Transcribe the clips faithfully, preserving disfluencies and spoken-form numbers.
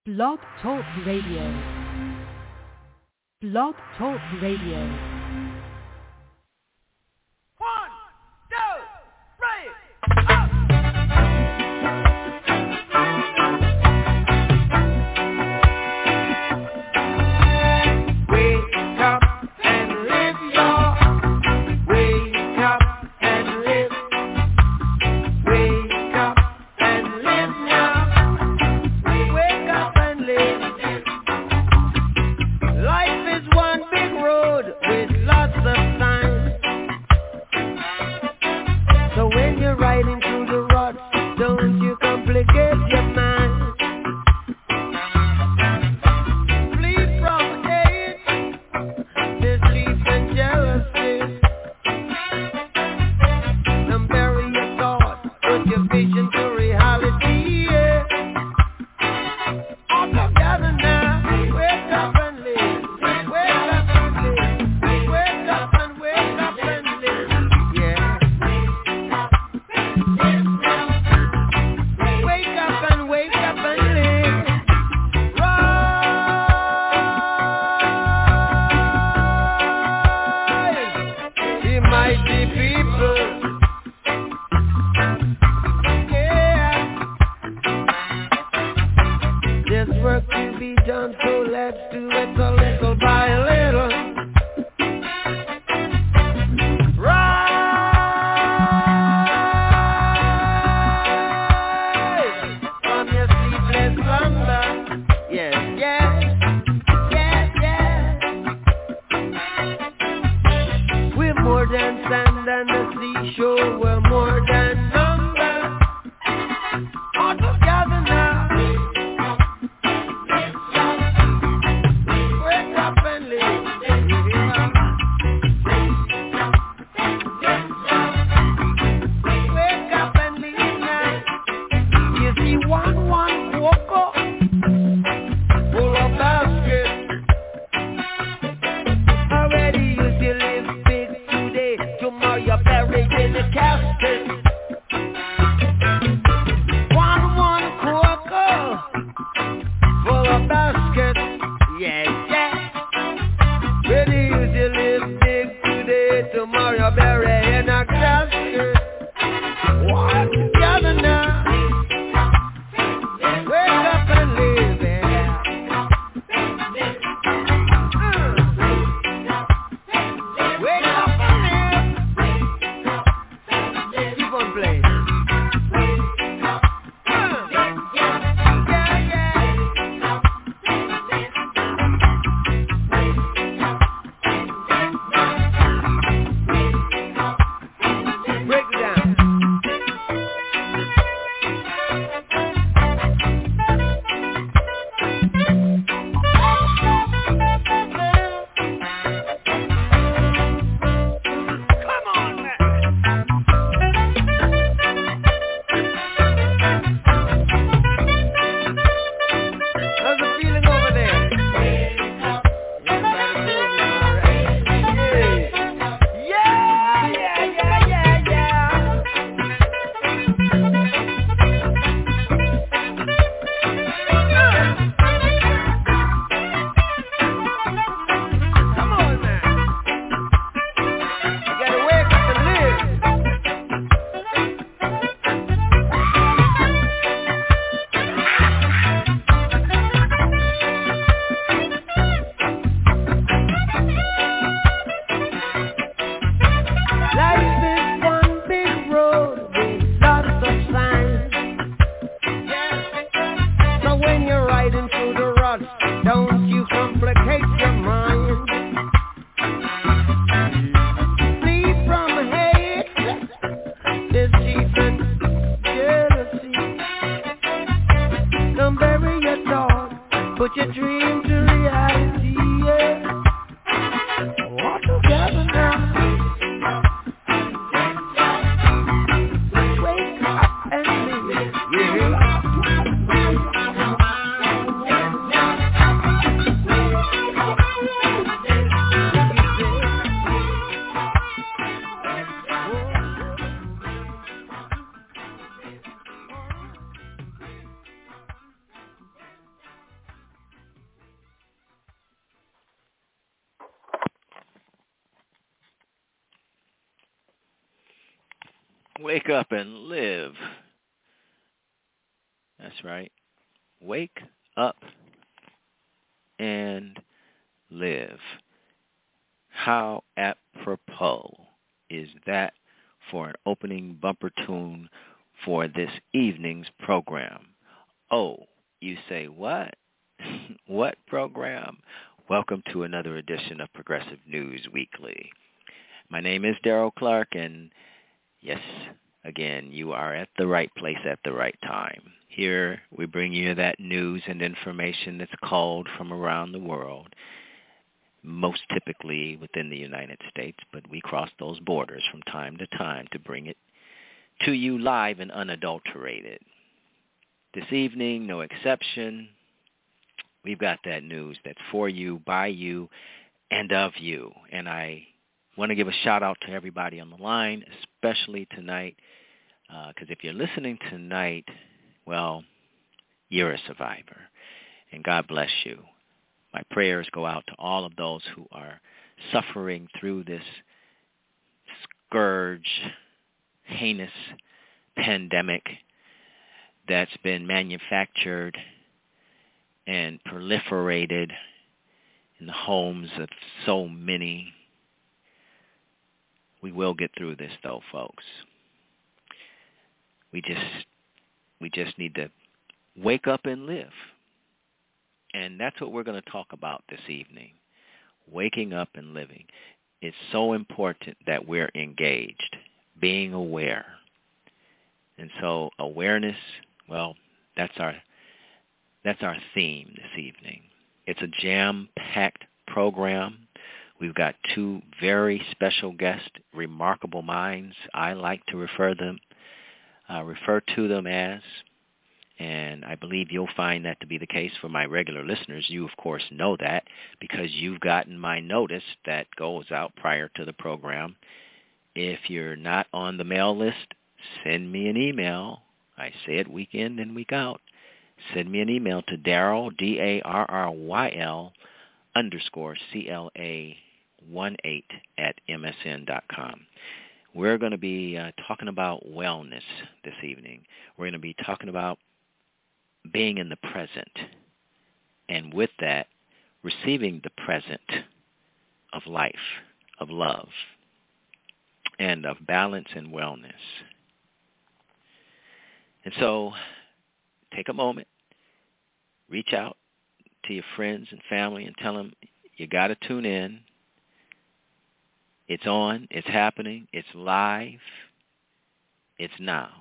Blog Talk Radio. Blog Talk Radio. One, two, three, up! Wake up and live. That's right. Wake up and live. How apropos is that for an opening bumper tune for this evening's program? Oh, you say what? What program? Welcome to another edition of Progressive News Weekly. My name is Daryl Clark, and yes, again, you are at the right place at the right time. Here we bring you that news and information that's called from around the world, most typically within the United States, but we cross those borders from time to time to bring it to you live and unadulterated. This evening, no exception, we've got that news that's for you, by you, and of you. And I want to give a shout-out to everybody on the line, especially tonight, because uh, if you're listening tonight, well, you're a survivor, and God bless you. My prayers go out to all of those who are suffering through this scourge, heinous pandemic that's been manufactured and proliferated in the homes of so many. We will get through this, though, folks. We just we just need to wake up and live. And that's what we're going to talk about this evening, waking up and living. It's so important that we're engaged, being aware. And so awareness, well, that's our that's our theme this evening. It's a jam-packed program. We've got two very special guests, remarkable minds. I like to refer them, uh, refer to them as, and I believe you'll find that to be the case for my regular listeners. You, of course, know that because you've gotten my notice that goes out prior to the program. If you're not on the mail list, send me an email. I say it week in and week out. Send me an email to Daryl, D A R R Y L, underscore C L A one eight at M S N dot com. We're going to be uh, talking about wellness this evening. We're going to be talking about being in the present, and with that, receiving the present of life, of love, and of balance and wellness. And so take a moment, reach out to your friends and family and tell them you got to tune in. It's on, it's happening, it's live, it's now.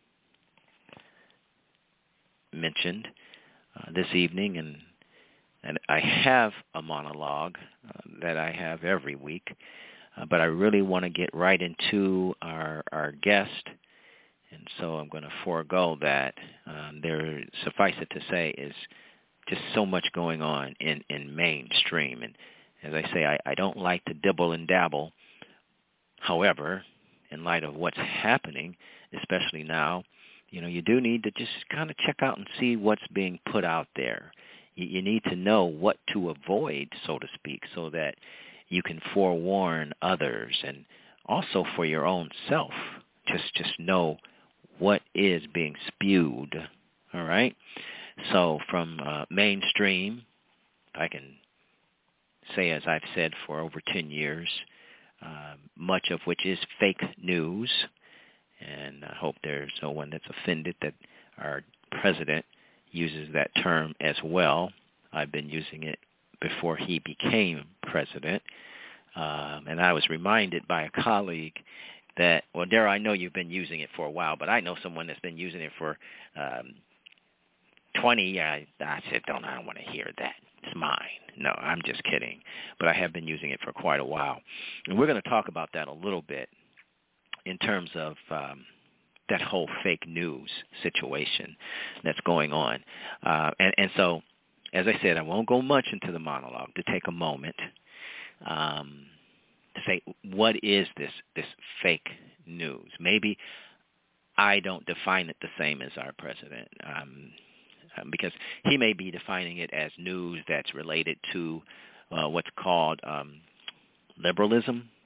Mentioned uh, this evening, and and I have a monologue uh, that I have every week, uh, but I really want to get right into our our guest, and so I'm going to forego that. Um, there, suffice it to say, is just so much going on in, in mainstream, and as I say, I, I don't like to dibble and dabble. However, in light of what's happening, especially now, you know, you do need to just kind of check out and see what's being put out there. You, you need to know what to avoid, so to speak, so that you can forewarn others, and also for your own self. Just just know what is being spewed, all right? So from uh, mainstream, I can say, as I've said for over ten years, uh, much of which is fake news, and I hope there's no one that's offended that our president uses that term as well. I've been using it before he became president. Um, and I was reminded by a colleague that, well, Darryl, I know you've been using it for a while, but I know someone that's been using it for um, twenty. I, I said, don't, I don't want to hear that. It's mine. No, I'm just kidding. But I have been using it for quite a while. And we're going to talk about that a little bit in terms of um, that whole fake news situation that's going on. Uh, and, and so, as I said, I won't go much into the monologue, to take a moment um, to say, what is this, this fake news? Maybe I don't define it the same as our president, um, because he may be defining it as news that's related to uh, what's called um, liberalism,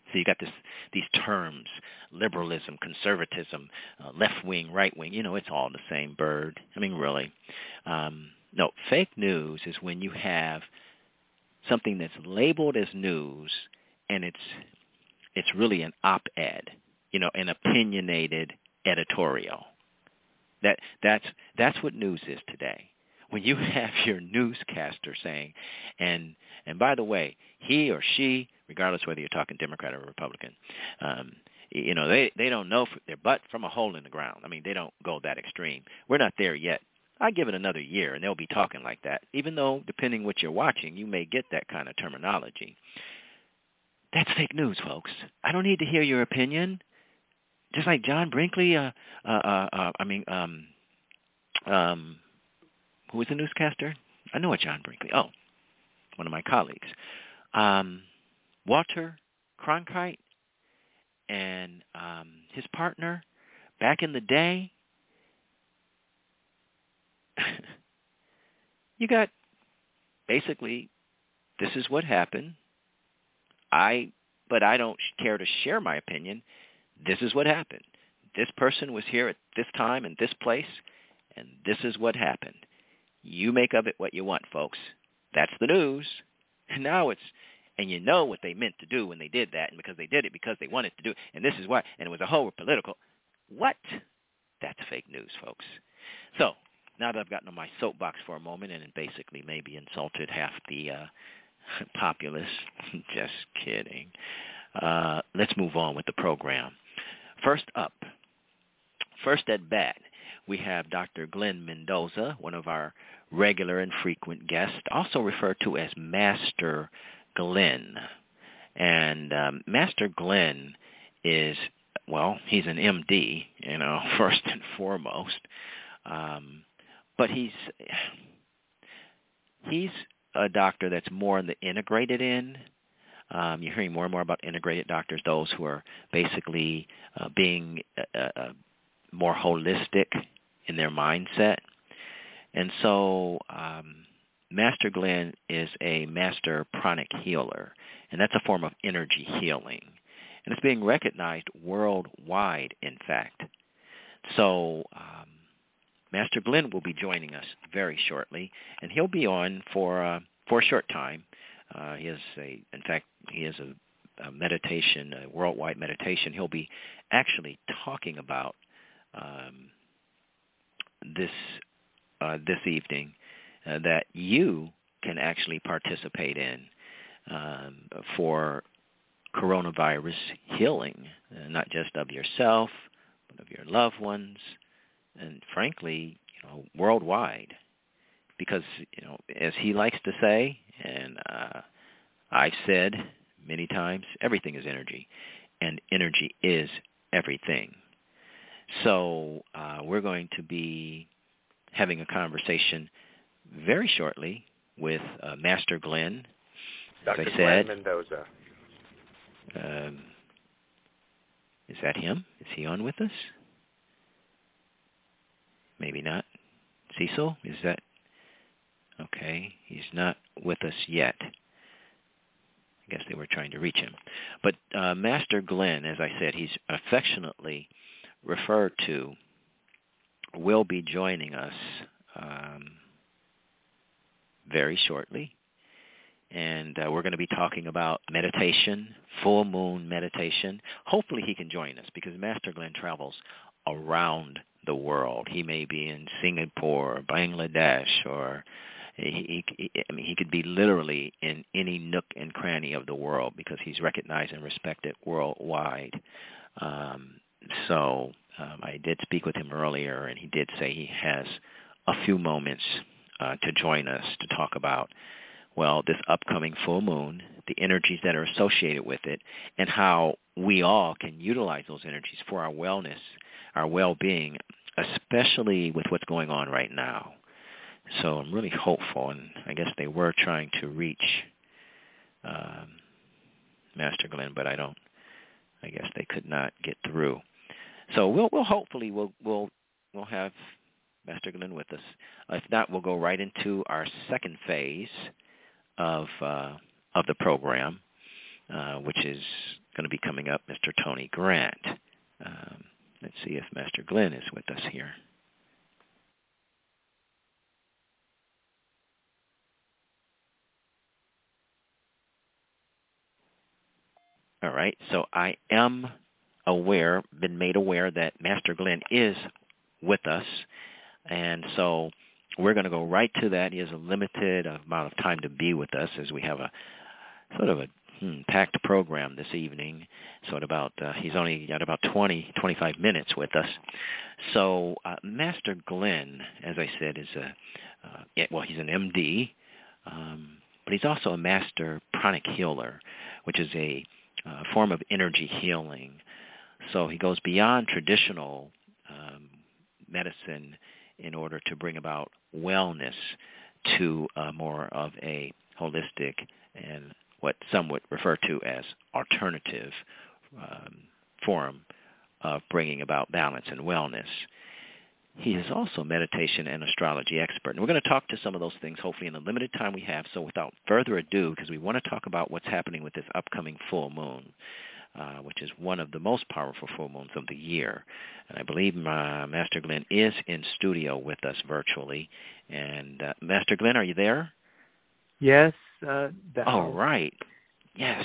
So you got this these terms: liberalism, conservatism, uh, left wing, right wing. You know, it's all the same bird. I mean, really. Um, no, fake news is when you have something that's labeled as news, and it's it's really an op-ed, you know, an opinionated editorial. That that's that's what news is today. When you have your newscaster saying, and and by the way, he or she, regardless whether you're talking Democrat or Republican, um, you know, they, they don't know their butt from a hole in the ground. I mean, they don't go that extreme. We're not there yet. I give it another year, and they'll be talking like that, even though, depending what you're watching, you may get that kind of terminology. That's fake news, folks. I don't need to hear your opinion. Just like John Brinkley, uh, uh, uh, uh, I mean, um, um, who was the newscaster? I know a John Brinkley. Oh, one of my colleagues. Um, Walter Cronkite and um, his partner back in the day. You got basically, this is what happened. I, but I don't care to share my opinion. This is what happened. This person was here at this time and this place, and this is what happened. You make of it what you want, folks. That's the news. And now it's, and you know what they meant to do when they did that, and because they did it because they wanted to do it, and this is why, and it was a whole political. What? That's fake news, folks. So now that I've gotten on my soapbox for a moment and basically maybe insulted half the uh, populace, just kidding. Uh, let's move on with the program. First up, first at bat, we have Doctor Glenn Mendoza, one of our regular and frequent guests, also referred to as Master Glenn. And um, Master Glenn is, well, he's an M D, you know, first and foremost. Um, but he's he's a doctor that's more in the integrated end. Um, you're hearing more and more about integrated doctors, those who are basically uh, being uh, uh, more holistic in their mindset. And so um, Master Glenn is a master pranic healer, and that's a form of energy healing. And it's being recognized worldwide, in fact. So um, Master Glenn will be joining us very shortly, and he'll be on for uh, for a short time. Uh, he is a, in fact, he is a, a meditation, a worldwide meditation. He'll be actually talking about um, this uh, this evening uh, that you can actually participate in um, for coronavirus healing, uh, not just of yourself, but of your loved ones, and frankly, you know, worldwide. Because, you know, as he likes to say, and uh, I've said many times, everything is energy, and energy is everything. So uh, we're going to be having a conversation very shortly with uh, Master Glenn. Doctor As I said, Glenn Mendoza. Um, is that him? Is he on with us? Maybe not. Cecil, is that? Okay, he's not with us yet. I guess they were trying to reach him. But uh, Master Glenn, as I said, he's affectionately referred to, will be joining us um, very shortly. And uh, we're going to be talking about meditation, full moon meditation. Hopefully he can join us because Master Glenn travels around the world. He may be in Singapore or Bangladesh, or he, he, I mean, he could be literally in any nook and cranny of the world because he's recognized and respected worldwide. Um, so um, I did speak with him earlier, and he did say he has a few moments uh, to join us to talk about, well, this upcoming full moon, the energies that are associated with it, and how we all can utilize those energies for our wellness, our well-being, especially with what's going on right now. So I'm really hopeful, and I guess they were trying to reach um, Master Glenn, but I don't. I guess they could not get through. So we'll, we'll hopefully we'll we'll we'll have Master Glenn with us. If not, we'll go right into our second phase of uh, of the program, uh, which is going to be coming up, Mister Tony Grant. Um, let's see if Master Glenn is with us here. All right, so I am aware, been made aware that Master Glenn is with us, and so we're going to go right to that. He has a limited amount of time to be with us as we have a sort of a hmm, packed program this evening. So at about, uh, he's only got about twenty, twenty-five minutes with us. So uh, Master Glenn, as I said, is a, uh, yeah, well, he's an M D, um, but he's also a master pranic healer, which is a uh, form of energy healing. So he goes beyond traditional um, medicine in order to bring about wellness to uh, more of a holistic and what some would refer to as alternative um, form of bringing about balance and wellness. He is also a meditation and astrology expert. And we're going to talk to some of those things, hopefully, in the limited time we have. So without further ado, because we want to talk about what's happening with this upcoming full moon, uh, which is one of the most powerful full moons of the year. And I believe uh, Master Glenn is in studio with us virtually. And uh, Master Glenn, are you there? Yes. Uh, All right. Yes.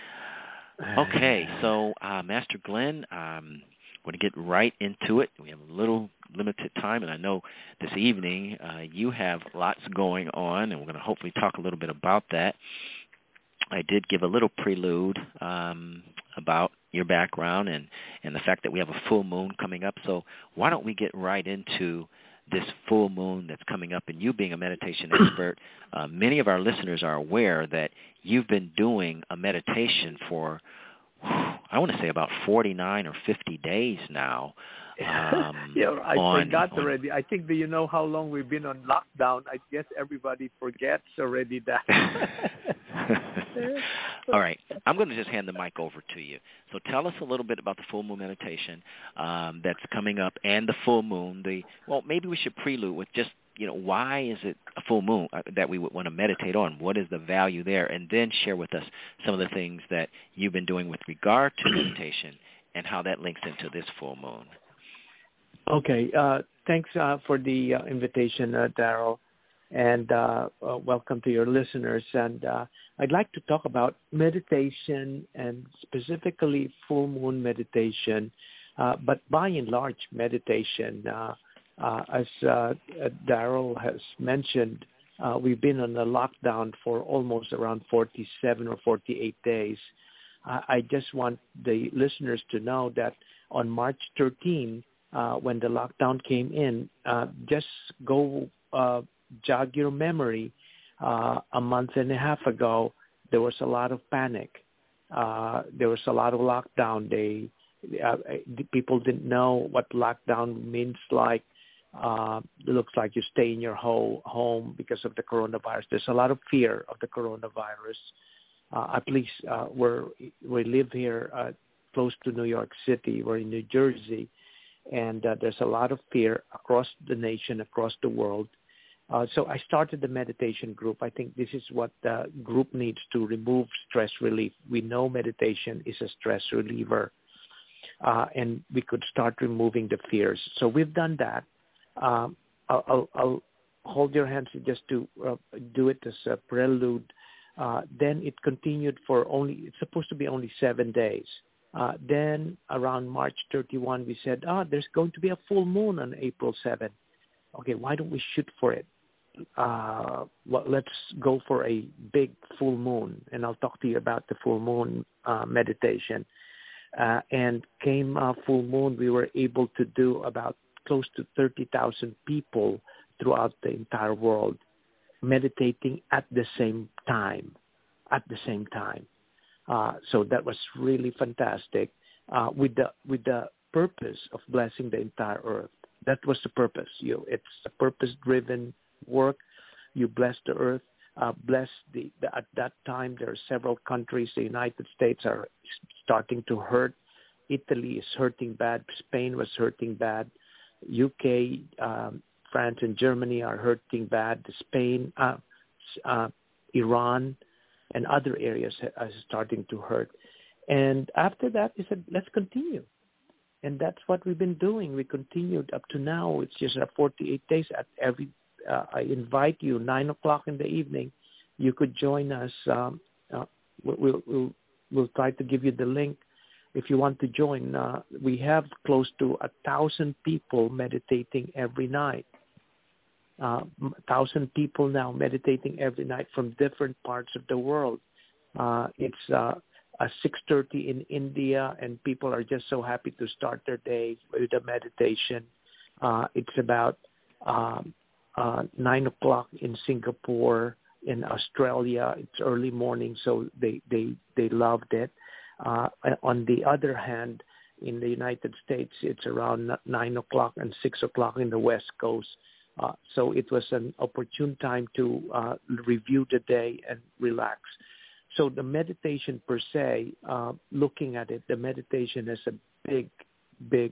Okay, so uh, Master Glenn, um, we're going to get right into it. We have a little limited time, and I know this evening uh, you have lots going on, and we're going to hopefully talk a little bit about that. I did give a little prelude um, about your background and, and the fact that we have a full moon coming up. So why don't we get right into this full moon that's coming up, and you being a meditation expert, uh, many of our listeners are aware that you've been doing a meditation for, I want to say about forty-nine or fifty days now. Um, yeah, I on, forgot on, already. I think that you know how long we've been on lockdown. I guess everybody forgets already that. All right. I'm going to just hand the mic over to you. So tell us a little bit about the full moon meditation um, that's coming up and the full moon. The Well, maybe we should prelude with just, you know, why is it a full moon that we would want to meditate on? What is the value there? And then share with us some of the things that you've been doing with regard to meditation and how that links into this full moon. Okay. Uh, thanks uh, for the uh, invitation, uh, Daryl. And uh, uh, welcome to your listeners. And uh, I'd like to talk about meditation and specifically full moon meditation, uh, but by and large meditation. Uh, uh, as uh, Daryl has mentioned, uh, we've been on a lockdown for almost around forty-seven or forty-eight days. Uh, I just want the listeners to know that on March thirteenth, uh, when the lockdown came in, uh, just go uh, jog your memory. Uh, a month and a half ago, there was a lot of panic. Uh, there was a lot of lockdown. They, uh, people didn't know what lockdown means like. Uh, it looks like you stay in your whole home because of the coronavirus. There's a lot of fear of the coronavirus. Uh, at least uh, we're, we live here uh, close to New York City. We're in New Jersey, and uh, there's a lot of fear across the nation, across the world. Uh, so I started the meditation group. I think this is what the group needs to remove stress relief. We know meditation is a stress reliever, uh, and we could start removing the fears. So we've done that. Um, I'll, I'll, I'll hold your hands just to uh, do it as a prelude. Uh, then it continued for only, it's supposed to be only seven days. Uh, then around March thirty-first, we said, ah, there's going to be a full moon on April seventh. Okay, why don't we shoot for it? Uh, well, let's go for a big full moon, and I'll talk to you about the full moon uh, meditation. Uh, and came uh, full moon, we were able to do about close to thirty thousand people throughout the entire world meditating at the same time, at the same time. Uh, so that was really fantastic uh, with the with the purpose of blessing the entire earth. That was the purpose. You, it's a purpose-driven work. You bless the earth. Uh, bless the, the. At that time, there are several countries. The United States are starting to hurt. Italy is hurting bad. Spain was hurting bad. U K, um, France, and Germany are hurting bad. Spain, uh, uh, Iran, and other areas are starting to hurt. And after that, he said, let's continue. And that's what we've been doing. We continued up to now. It's just uh, forty-eight days. At every, uh, I invite you, nine o'clock in the evening, you could join us. Um, uh, we'll, we'll, we'll try to give you the link if you want to join. Uh, we have close to a thousand people meditating every night. Uh, a thousand people now meditating every night from different parts of the world. Uh, it's uh, uh, six thirty in India, and people are just so happy to start their day with a meditation. Uh, it's about um, uh, nine o'clock in Singapore. In Australia, it's early morning, so they, they, they loved it. Uh, on the other hand, in the United States, it's around nine o'clock and six o'clock in the West Coast. Uh, so it was an opportune time to uh, review the day and relax. So the meditation per se, uh, looking at it, the meditation is a big, big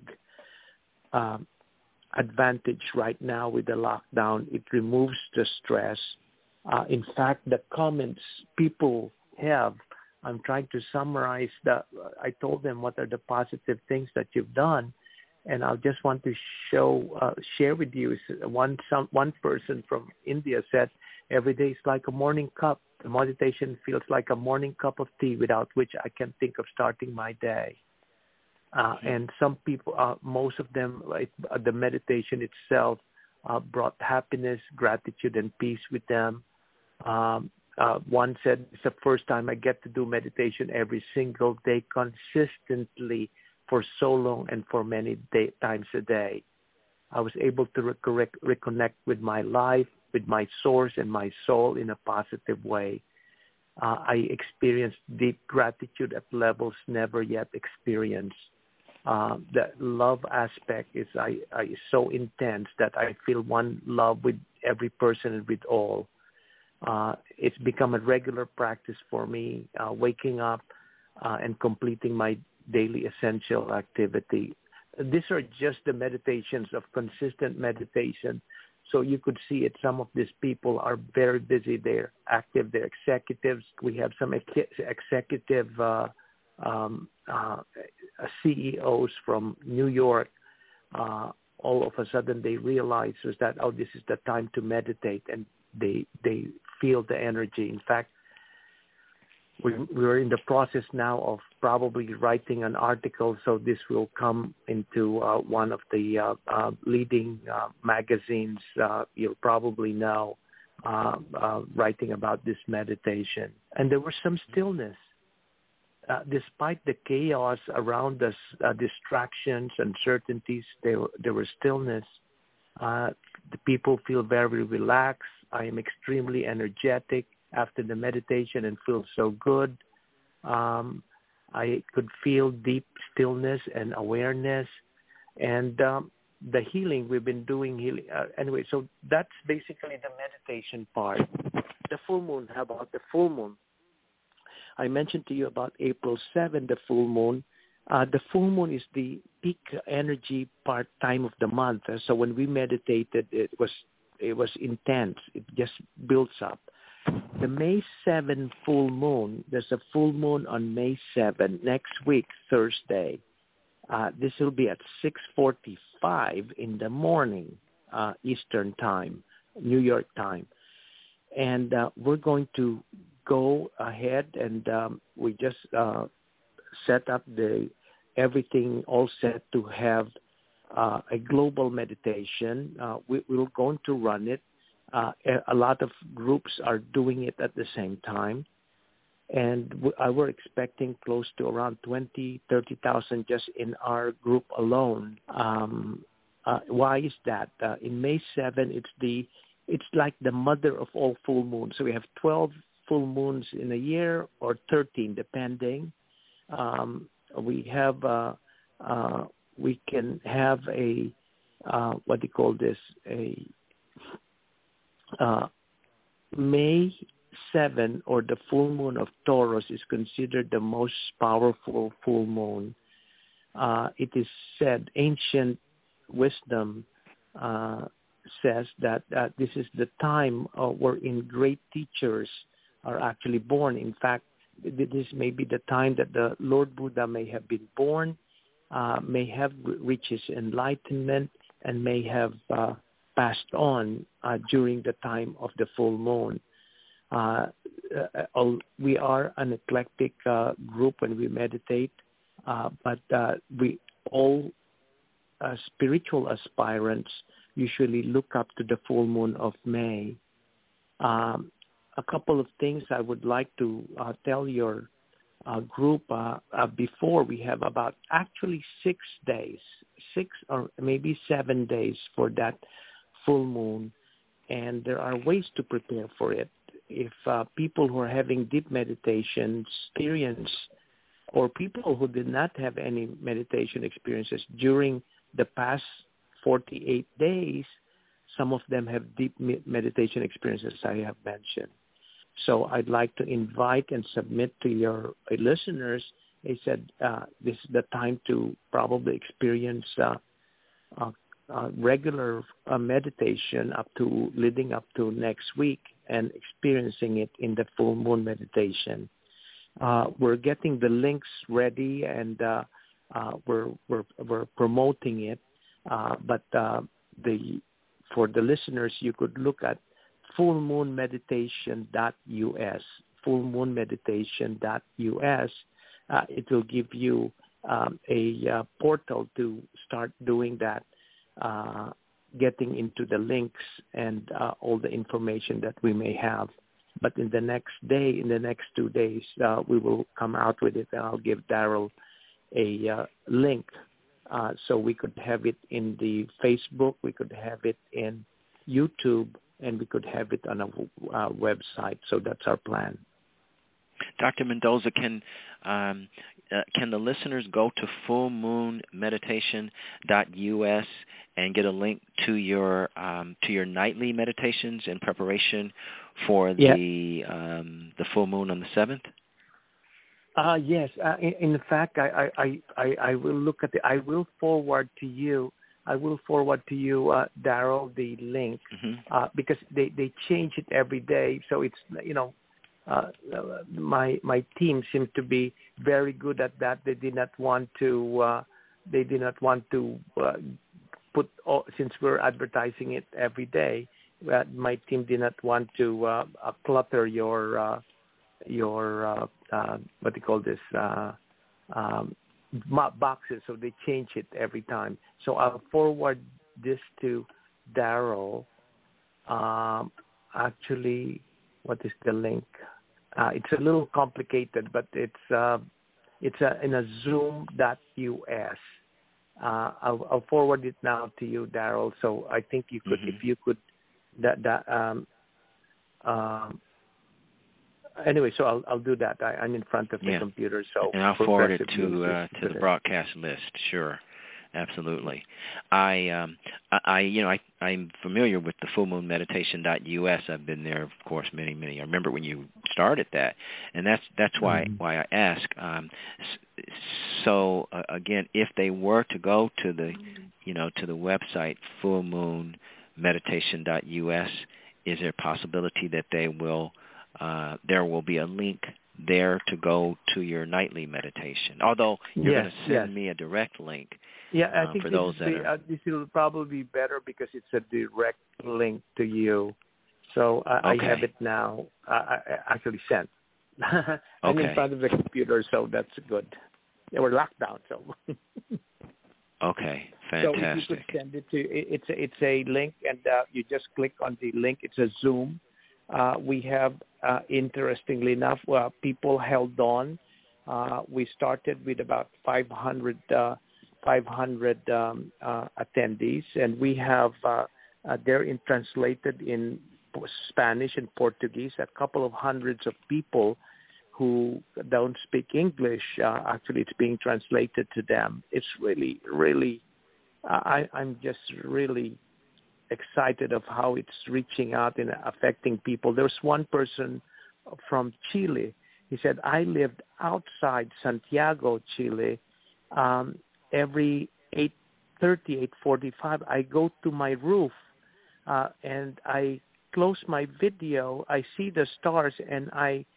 um, advantage right now with the lockdown. It removes the stress. Uh, in fact, the comments people have, I'm trying to summarize the, I told them what are the positive things that you've done. And I just want to show, uh, share with you. One, some, one person from India said, every day is like a morning cup. The meditation feels like a morning cup of tea without which I can't think of starting my day. Uh, and some people, uh, most of them, like, uh, the meditation itself uh, brought happiness, gratitude, and peace with them. Um, uh, one said, it's the first time I get to do meditation every single day consistently for so long and for many day, times a day. I was able to rec- reconnect with my life, with my source and my soul in a positive way. Uh, I experienced deep gratitude at levels never yet experienced. Uh, the love aspect is I, I, so intense that I feel one love with every person and with all. Uh, it's become a regular practice for me, uh, waking up uh, and completing my daily essential activity. These are just the meditations of consistent meditation. So you could see it. Some of these people are very busy. They're active. They're executives. We have some ex- executive uh, um, uh, C E Os from New York. Uh, all of a sudden they realize was that, oh, this is the time to meditate, and they they feel the energy. In fact, we, we're in the process now of probably writing an article, so this will come into uh, one of the uh, uh, leading uh, magazines. Uh, you'll probably know, uh, uh, writing about this meditation. And there was some stillness. Uh, despite the chaos around us, uh, distractions, uncertainties, there, there was stillness. Uh, the people feel very relaxed. I am extremely energetic after the meditation and feel so good. Um, I could feel deep stillness and awareness, and um, the healing we've been doing. Healing uh, anyway. So that's basically the meditation part. The full moon. How about the full moon? I mentioned to you about April seventh, the full moon. Uh, the full moon is the peak energy part time of the month. Uh, so when we meditated, it was it was intense. It just builds up. The May seventh full moon, there's a full moon on May seventh, next week, Thursday. Uh, this will be at six forty-five in the morning, uh, Eastern time, New York time. And uh, we're going to go ahead and um, we just uh, set up the everything all set to have uh, a global meditation. Uh, we, we're going to run it. Uh, a lot of groups are doing it at the same time. And we, I were expecting close to around twenty, thirty thousand just in our group alone. Um, uh, why is that? Uh, in May seventh, it's the it's like the mother of all full moons. So we have twelve full moons in a year, or thirteen, depending. Um, we have uh, uh, we can have a uh, what do you call this? A uh, May seventh, or the full moon of Taurus, is considered the most powerful full moon. Uh, it is said, ancient wisdom uh, says that uh, this is the time uh, wherein great teachers are actually born. In fact, this may be the time that the Lord Buddha may have been born, uh, may have reached his enlightenment, and may have uh, passed on uh, during the time of the full moon. Uh, uh, we are an eclectic uh, group when we meditate, uh, but uh, we all uh, spiritual aspirants usually look up to the full moon of May. Um, a couple of things I would like to uh, tell your uh, group uh, uh, before. We have about actually six days, six or maybe seven days for that full moon, and there are ways to prepare for it. If uh, people who are having deep meditation experience, or people who did not have any meditation experiences during the past forty-eight days, some of them have deep meditation experiences I have mentioned. So I'd like to invite and submit to your uh, listeners. They said uh, this is the time to probably experience uh, uh, uh, regular uh, meditation up to leading up to next week and experiencing it in the full moon meditation. Uh, we're getting the links ready and uh, uh, we're, we're we're promoting it. Uh, but uh, the for the listeners, you could look at full moon meditation dot U S, full moon meditation dot U S. Uh, it will give you um, a uh, portal to start doing that, uh, getting into the links and uh, all the information that we may have. But in the next day, in the next two days, uh, we will come out with it, and I'll give Daryl a uh, link uh, so we could have it in the Facebook, we could have it in YouTube, and we could have it on a uh, website. So that's our plan. Doctor Mendoza, can um, uh, can the listeners go to full moon meditation dot U S and get a link to your um, to your nightly meditations in preparation for yeah. the um, the full moon on the seventh? Uh, yes. Uh, in, in fact, I, I, I, I will look at the. I will forward to you. I will forward to you, uh, Daryl, the link mm-hmm. uh, because they, they change it every day. So it's you know. Uh, my my team seemed to be very good at that. They did not want to. Uh, they did not want to uh, put. All, since we're advertising it every day, uh, my team did not want to uh, uh, clutter your uh, your uh, uh, what do you call this uh, um, boxes. So they change it every time. So I'll forward this to Daryl. Um, actually, what is the link? Uh, it's a little complicated, but it's uh, it's a, in a zoom dot U S. Uh, I'll, I'll forward it now to you, Daryl. So I think you could, mm-hmm. if you could, that that. Um, um, anyway, so I'll I'll do that. I, I'm in front of the yeah. computer, so and I'll forward it to uh, to today. the broadcast list. Sure. Absolutely. I, um, I, I, you know, I, I'm familiar with the full moon meditation dot U S. I've been there, of course, many, many. I remember when you started that, and that's that's why mm-hmm. why I ask. Um, so uh, again, if they were to go to the, you know, to the website full moon meditation dot U S, is there a possibility that they will, uh, there will be a link there to go to your nightly meditation? Although you're yes, going to send yes. me a direct link. Yeah, I uh, think for this, those is that the, are... uh, this will probably be better because it's a direct link to you. So uh, okay. I have it now. Uh, I actually sent. I'm okay. in front of the computer, so that's good. Yeah, we're locked down, so. Okay, fantastic. So if you could send it to, it's a, it's a link, and uh, you just click on the link. It's a Zoom. Uh, we have, uh, interestingly enough, uh, people held on. Uh, we started with about five hundred, uh, five hundred um, uh, attendees, and we have, uh, uh, they're in, translated in Spanish and Portuguese, a couple of hundreds of people who don't speak English. Uh, actually, it's being translated to them. It's really, really, uh, I, I'm just really excited of how it's reaching out and affecting people. There's one person from Chile. He said, I lived outside Santiago, Chile. Um, every eight thirty, eight forty-five, I go to my roof uh, and I close my video. I see the stars and I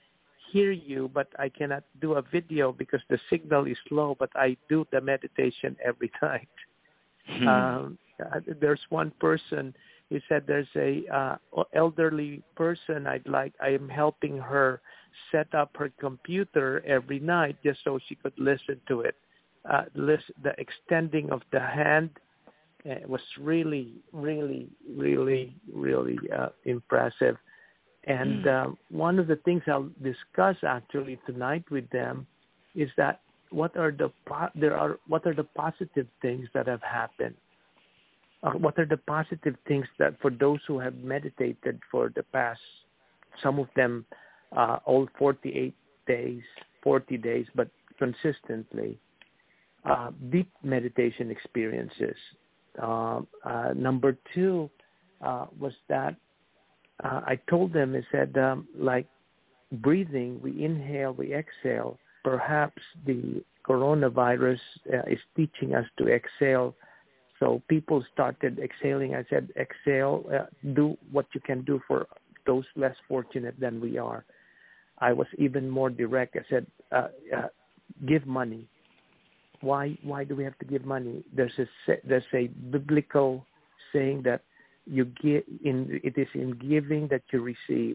hear you, but I cannot do a video because the signal is low, but I do the meditation every night. Hmm. Um, uh, there's one person who said there's a uh, elderly person I'd like, I am helping her set up her computer every night just so she could listen to it. Uh, listen, the extending of the hand uh, was really, really, really, really uh, impressive. And Mm. um, one of the things I'll discuss actually tonight with them is that what are the po- there are what are the positive things that have happened? Uh, what are the positive things that for those who have meditated for the past, some of them uh, all forty-eight days, forty days, but consistently, uh, deep meditation experiences. Uh, uh, number two uh, was that Uh, I told them, I said, um, like breathing, we inhale, we exhale. Perhaps the coronavirus uh, is teaching us to exhale. So people started exhaling. I said, exhale, uh, do what you can do for those less fortunate than we are. I was even more direct. I said, uh, uh, give money. Why? Why do we have to give money? There's a there's a biblical saying that you give in. It is in giving that you receive.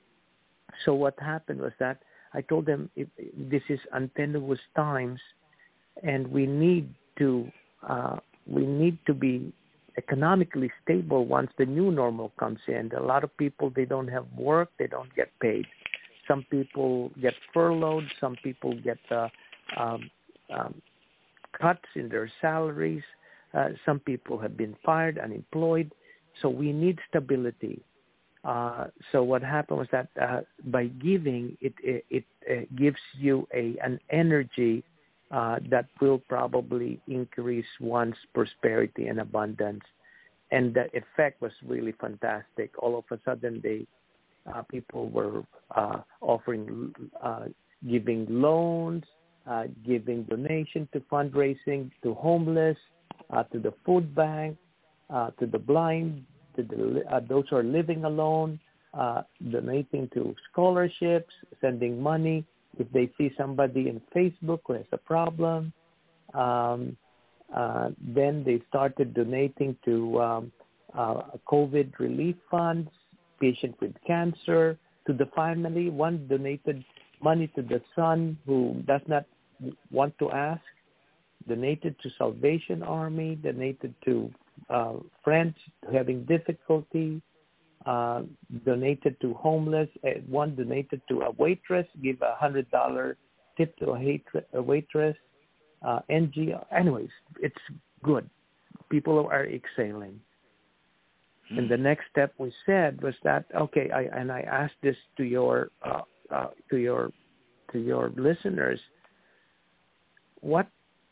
So what happened was that I told them if, this is untenuous times, and we need to uh, we need to be economically stable once the new normal comes in. A lot of people, they don't have work, they don't get paid. Some people get furloughed. Some people get uh, um, um, cuts in their salaries. Uh, some people have been fired, unemployed. So we need stability. Uh, so what happened was that uh, by giving, it it, it uh, gives you a an energy uh, that will probably increase one's prosperity and abundance. And the effect was really fantastic. All of a sudden, they uh, people were uh, offering, uh, giving loans, uh, giving donation to fundraising, to homeless, uh, to the food bank, uh, to the blind, to the, uh, those who are living alone, uh, donating to scholarships, sending money. If they see somebody in Facebook who has a problem, um, uh, then they started donating to um, uh, COVID relief funds, patient with cancer, to the family. One donated money to the son who does not want to ask, donated to Salvation Army, donated to uh, friends having difficulty, uh, donated to homeless. Uh, one donated to a waitress, give a one hundred dollars tip to a, hatred, a waitress. Uh, N G O. Anyways, it's good. People are exhaling. Hmm. And the next step we said was that, okay, I, and I asked this to your uh, uh, to your to your listeners. What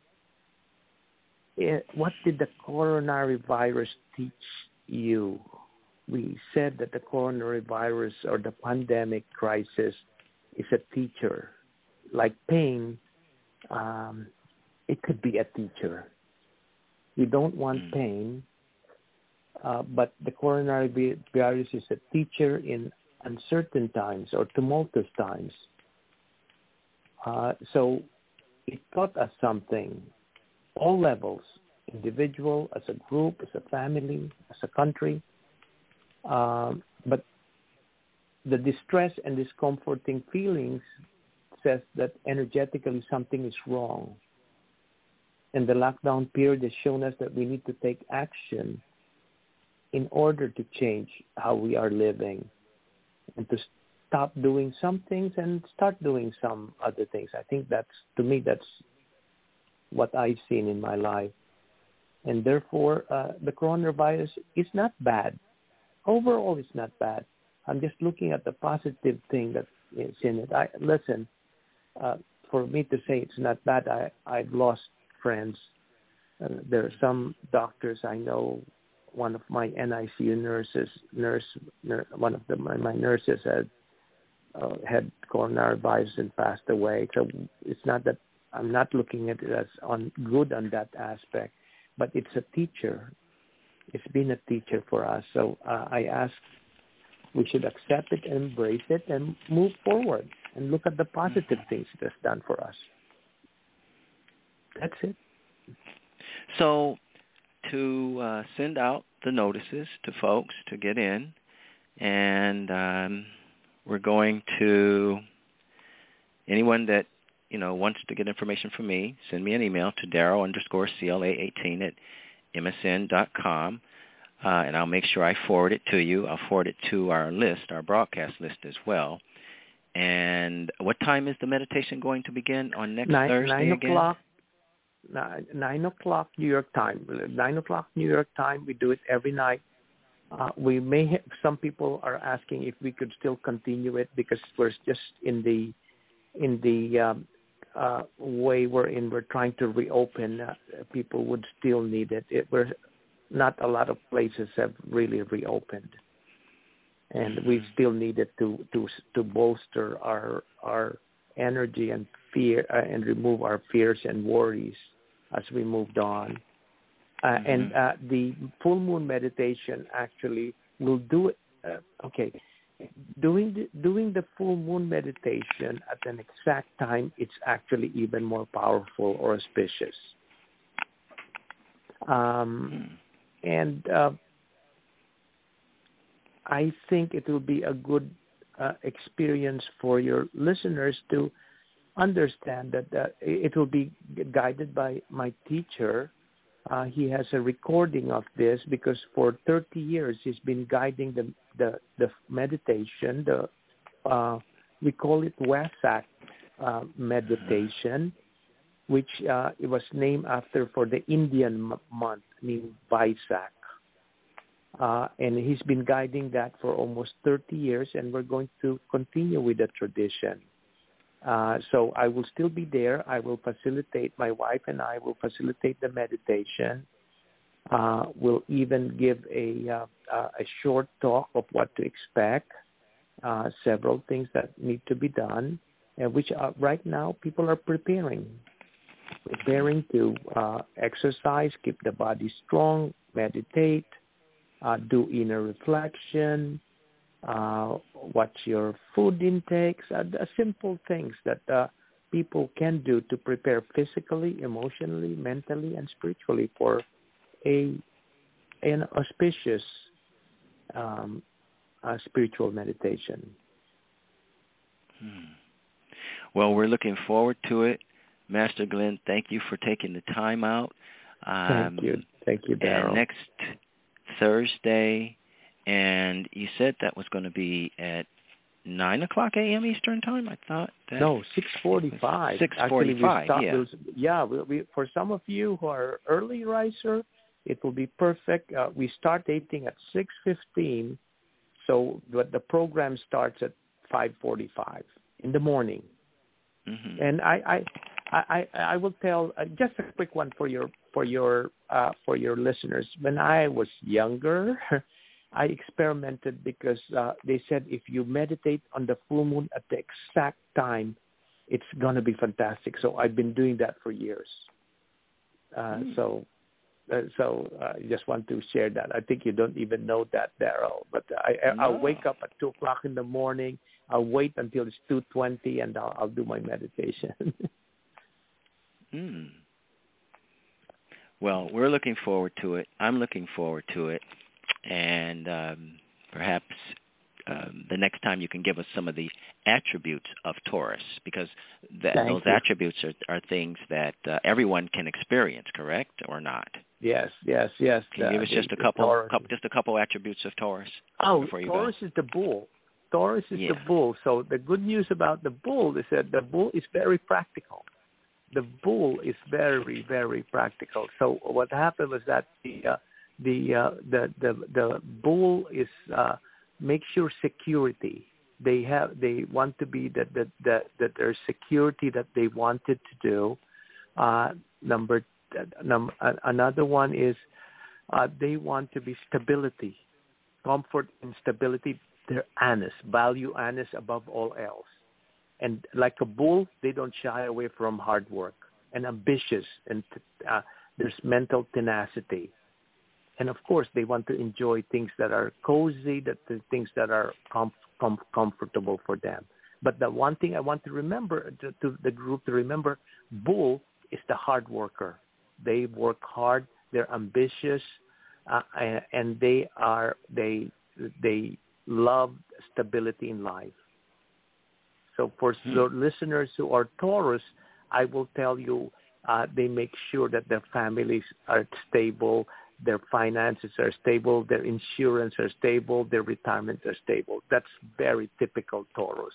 what did the coronavirus teach you? We said that the coronavirus or the pandemic crisis is a teacher. Like pain, um, it could be a teacher. You don't want pain, uh, but the coronavirus is a teacher in uncertain times or tumultuous times. Uh, so it taught us something, all levels, individual, as a group, as a family, as a country. Um, but the distress and discomforting feelings says that energetically something is wrong. And the lockdown period has shown us that we need to take action in order to change how we are living and to stop doing some things and start doing some other things. I think that's, to me, that's what I've seen in my life. And therefore, uh, the coronavirus is not bad. Overall, it's not bad. I'm just looking at the positive thing that is in it. I, listen, uh, for me to say it's not bad, I, I've lost friends. Uh, there are some doctors I know. One of my N I C U nurses, nurse, nurse one of the, my, my nurses had uh, had coronavirus and passed away. So it's not that I'm not looking at it as on good on that aspect, but it's a teacher. It's been a teacher for us. So uh, I ask we should accept it, embrace it, and move forward. and look at the positive mm-hmm. things it has done for us. That's it. So to uh, send out the notices to folks to get in, and um, we're going to, anyone that, you know, wants to get information from me, send me an email to Darrell underscore C L A eighteen at M S N dot com, uh, and I'll make sure I forward it to you. I'll forward it to our list, our broadcast list as well. And what time is the meditation going to begin on next nine, Thursday nine again? O'clock, nine, nine o'clock New York time. Nine o'clock New York time. We do it every night. Uh, we may have, some people are asking if we could still continue it because we're just in the in the um, uh, way we're in. We're trying to reopen. Uh, people would still need it. it. We're not a lot of places have really reopened, and mm-hmm. we still need it to to to bolster our our energy and fear uh, and remove our fears and worries as we moved on. Uh, mm-hmm. And uh, the full moon meditation actually will do it. Uh, okay, doing the, doing the full moon meditation at an exact time, it's actually even more powerful or auspicious. Um, and uh, I think it will be a good uh, experience for your listeners to understand that uh, it will be guided by my teacher. Uh, he has a recording of this because for thirty years he's been guiding the the, the meditation. The uh, we call it Wesak uh, meditation, which uh, it was named after for the Indian m- month named Vaisak. Uh, and he's been guiding that for almost thirty years, and we're going to continue with the tradition. Uh, so I will still be there. I will facilitate, my wife and I will facilitate the meditation. Uh, we'll even give a, uh, uh, a short talk of what to expect, uh, several things that need to be done, and which are, right now people are preparing, preparing to uh, exercise, keep the body strong, meditate, uh, do inner reflection, Uh, what's your food intakes, uh, uh, simple things that uh, people can do to prepare physically, emotionally, mentally, and spiritually for a an auspicious um, uh, spiritual meditation. Hmm. Well, we're looking forward to it. Master Glenn, thank you for taking the time out. Um, thank you. Thank you, Darrell. And next Thursday, and you said that was going to be at nine o'clock a.m. Eastern time? I thought that... No, six forty-five. six forty-five, Actually, we yeah. We'll, yeah, we, we, for some of you who are early riser, it will be perfect. Uh, we start dating at six fifteen, so but the program starts at five forty-five in the morning. Mm-hmm. And I, I, I, I will tell uh, just a quick one for your for your uh, for your listeners. When I was younger, I experimented because uh, they said if you meditate on the full moon at the exact time, it's going to be fantastic. So I've been doing that for years. Uh, mm. So uh, so uh, I just want to share that. I think you don't even know that, Darrell. But I, no. I'll wake up at two o'clock in the morning. I'll wait until it's two twenty, and I'll, I'll do my meditation. mm. Well, we're looking forward to it. I'm looking forward to it. And um, perhaps um, the next time you can give us some of the attributes of Taurus, because th- those you. attributes are, are things that uh, everyone can experience, correct, or not? Yes, yes, yes. Can you uh, give us the, just a couple, couple, just a couple attributes of Taurus? Oh, before you Taurus go? is the bull. Taurus is yeah. the bull. So the good news about the bull is that the bull is very practical. The bull is very, very practical. So what happened was that the uh, The, uh, the the the bull is uh, make sure security. They have they want to be that that that, that there's security that they wanted to do. Uh, number num, another one is uh, they want to be stability, comfort and stability. They're honest, value honest above all else. And like a bull, they don't shy away from hard work and ambitious, and uh, there's mental tenacity. And of course, they want to enjoy things that are cozy, that the things that are com- com- comfortable for them. But the one thing I want to remember, to, to the group to remember, Bull is the hard worker. They work hard. They're ambitious, uh, and, and they are they they love stability in life. So for hmm. the listeners who are Taurus, I will tell you, uh, they make sure that their families are stable, their finances are stable, their insurance are stable, their retirement are stable. That's very typical Taurus.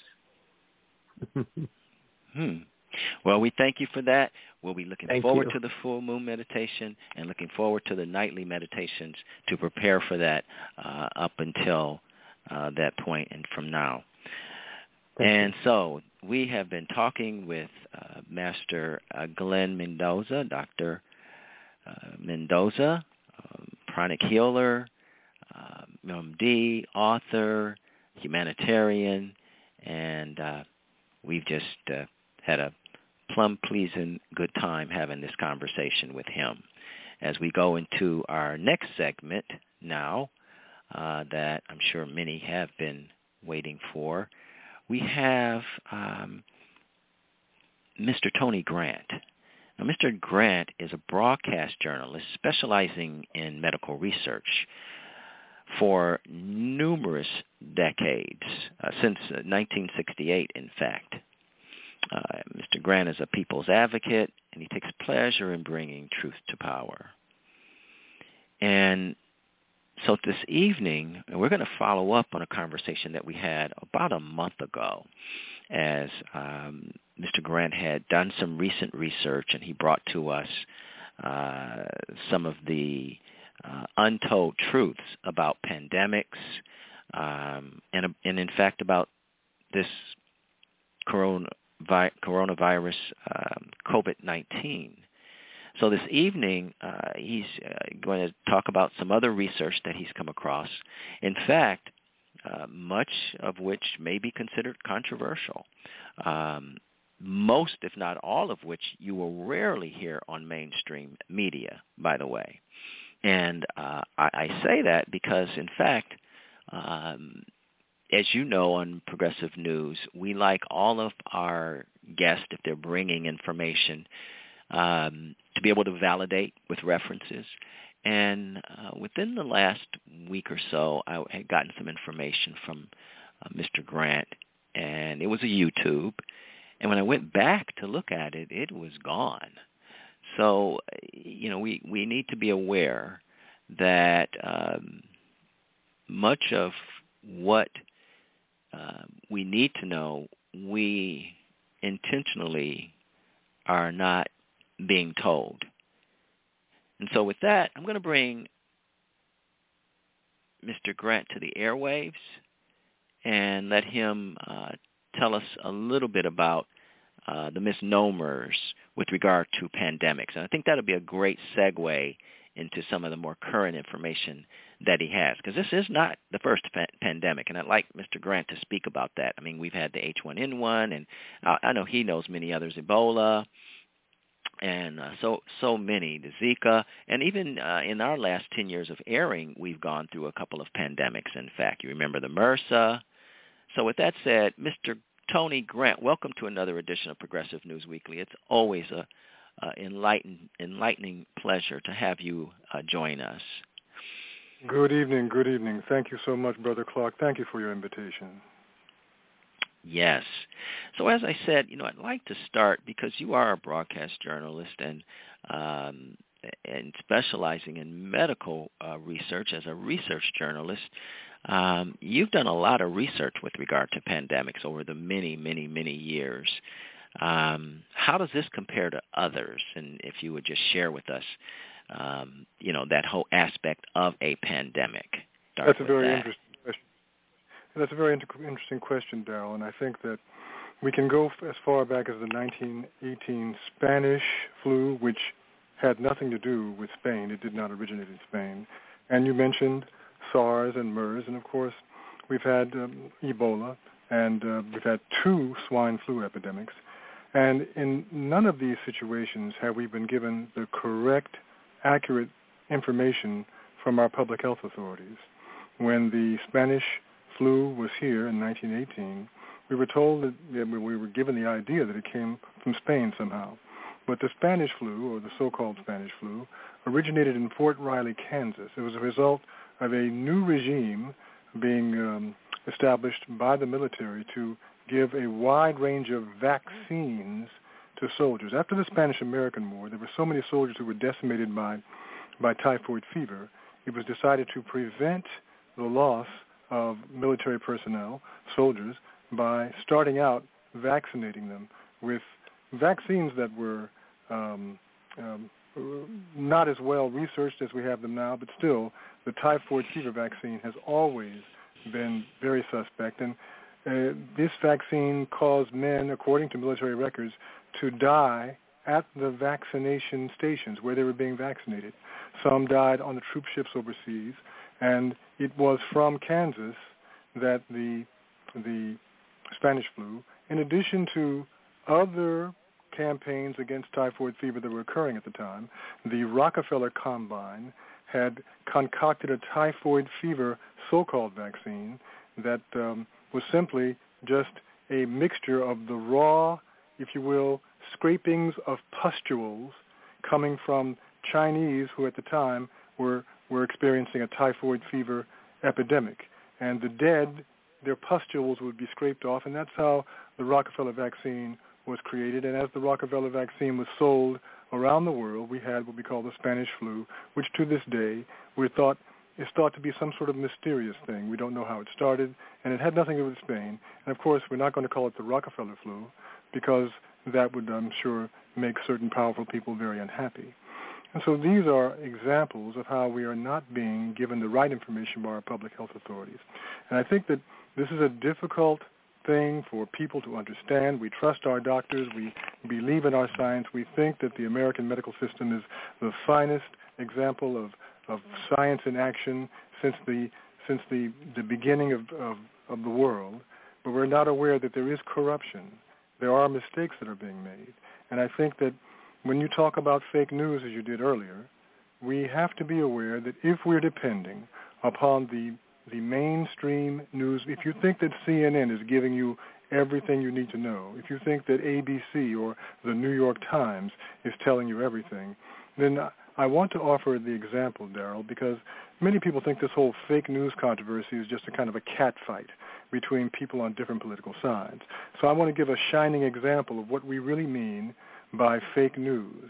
hmm. Well, we thank you for that. We'll be looking thank forward you. to the full moon meditation and looking forward to the nightly meditations to prepare for that uh, up until uh, that point and from now. Thank and you. So we have been talking with uh, Master uh, Glenn Mendoza, Doctor uh, Mendoza, um, pranic healer, uh, M D, author, humanitarian, and uh, we've just uh, had a plum pleasing good time having this conversation with him. As we go into our next segment now, uh, that I'm sure many have been waiting for, we have um, Mister Tony Grant. Now, Mister Grant is a broadcast journalist specializing in medical research for numerous decades, uh, since uh, nineteen sixty-eight, in fact. Uh, Mister Grant is a people's advocate, and he takes pleasure in bringing truth to power. And so this evening, we're going to follow up on a conversation that we had about a month ago, as um, Mister Grant had done some recent research, and he brought to us uh, some of the uh, untold truths about pandemics, um, and, and in fact about this corona. Vi- coronavirus, um, COVID nineteen. So this evening, uh, he's uh, going to talk about some other research that he's come across. In fact, uh, much of which may be considered controversial. Um, most, if not all of which, you will rarely hear on mainstream media, by the way. And uh, I, I say that because, in fact, um, as you know, on Progressive News, we like all of our guests, if they're bringing information, um, to be able to validate with references. And uh, within the last week or so, I had gotten some information from uh, Mister Grant, and it was a YouTube. And when I went back to look at it, it was gone. So, you know, we, we need to be aware that um, much of what Uh, we need to know, we intentionally are not being told. And so with that, I'm going to bring Mister Grant to the airwaves and let him uh, tell us a little bit about uh, the misnomers with regard to pandemics. And I think that would be a great segue into some of the more current information that he has, because this is not the first pa- pandemic, and I'd like Mister Grant to speak about that. I mean, we've had the H one N one, and I, I know he knows many others, Ebola, and uh, so so many, the Zika, and even uh, in our last ten years of airing, we've gone through a couple of pandemics. In fact, you remember the MRSA. So with that said, Mister Tony Grant, welcome to another edition of Progressive News Weekly. It's always a uh, enlighten, enlightening pleasure to have you uh, join us. Good evening, good evening. Thank you so much, Brother Clark. Thank you for your invitation. Yes. So as I said, you know, I'd like to start, because you are a broadcast journalist and um, and specializing in medical uh, research as a research journalist. Um, you've done a lot of research with regard to pandemics over the many, many, many years. Um, how does this compare to others? And if you would just share with us, um, you know, that whole aspect of a pandemic. Start That's a very that. interesting question. That's a very inter- interesting question, Darrell, and I think that we can go f- as far back as the nineteen eighteen Spanish flu, which had nothing to do with Spain. It did not originate in Spain. And you mentioned SARS and MERS, and of course we've had um, Ebola, and uh, we've had two swine flu epidemics. And in none of these situations have we been given the correct, accurate information from our public health authorities. When the Spanish flu was here in nineteen eighteen, we were told that yeah, we were given the idea that it came from Spain somehow. But the Spanish flu, or the so-called Spanish flu, originated in Fort Riley, Kansas. It was a result of a new regime being um, established by the military to give a wide range of vaccines to soldiers. After the Spanish-American War, there were so many soldiers who were decimated by, by typhoid fever, it was decided to prevent the loss of military personnel, soldiers, by starting out vaccinating them with vaccines that were um, um, not as well researched as we have them now, but still the typhoid fever vaccine has always been very suspect. And uh, this vaccine caused men, according to military records, to die at the vaccination stations where they were being vaccinated. Some died on the troop ships overseas, and it was from Kansas that the the Spanish flu, in addition to other campaigns against typhoid fever that were occurring at the time, the Rockefeller Combine had concocted a typhoid fever so-called vaccine that um, was simply just a mixture of the raw, if you will, scrapings of pustules coming from Chinese who at the time were, were experiencing a typhoid fever epidemic. And the dead, their pustules would be scraped off, and that's how the Rockefeller vaccine was created. And as the Rockefeller vaccine was sold around the world, we had what we call the Spanish flu, which to this day we thought is thought to be some sort of mysterious thing. We don't know how it started, and it had nothing to do with Spain. And of course, we're not going to call it the Rockefeller flu, because that would, I'm sure, make certain powerful people very unhappy. And so these are examples of how we are not being given the right information by our public health authorities. And I think that this is a difficult thing for people to understand. We trust our doctors. We believe in our science. We think that the American medical system is the finest example of, of science in action since the since the, the beginning of, of, of the world. But we're not aware that there is corruption. There are mistakes that are being made. And I think that when you talk about fake news, as you did earlier, we have to be aware that if we're depending upon the the mainstream news, if you think that C N N is giving you everything you need to know, if you think that A B C or the New York Times is telling you everything, then I want to offer the example, Daryl, because many people think this whole fake news controversy is just a kind of a cat fight between people on different political sides. So I want to give a shining example of what we really mean by fake news.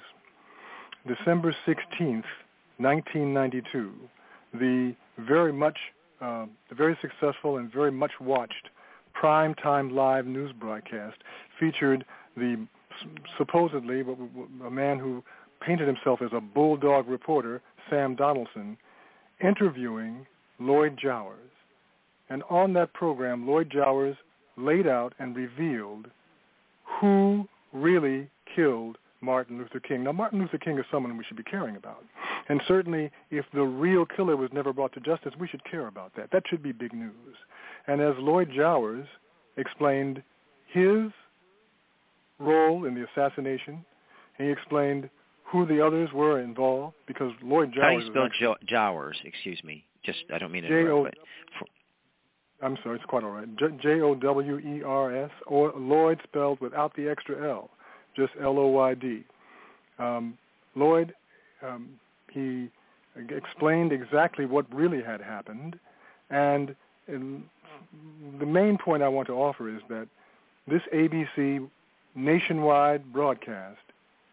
December sixteenth, nineteen ninety-two, the very much Uh, the very successful and very much watched prime-time live news broadcast featured the supposedly a man who painted himself as a bulldog reporter, Sam Donaldson, interviewing Lloyd Jowers. And on that program, Lloyd Jowers laid out and revealed who really killed Martin Luther King. Now, Martin Luther King is someone we should be caring about. And certainly, if the real killer was never brought to justice, we should care about that. That should be big news. And as Lloyd Jowers explained his role in the assassination, he explained who the others were involved, because Lloyd Jowers... How do you spell jo- Jowers? Excuse me. Just, I don't mean to interrupt, but... I'm sorry, it's quite all right. J O W E R S, or Lloyd spelled without the extra L, just L O Y D. Um, Lloyd... Um, He explained exactly what really had happened, and the main point I want to offer is that this A B C nationwide broadcast,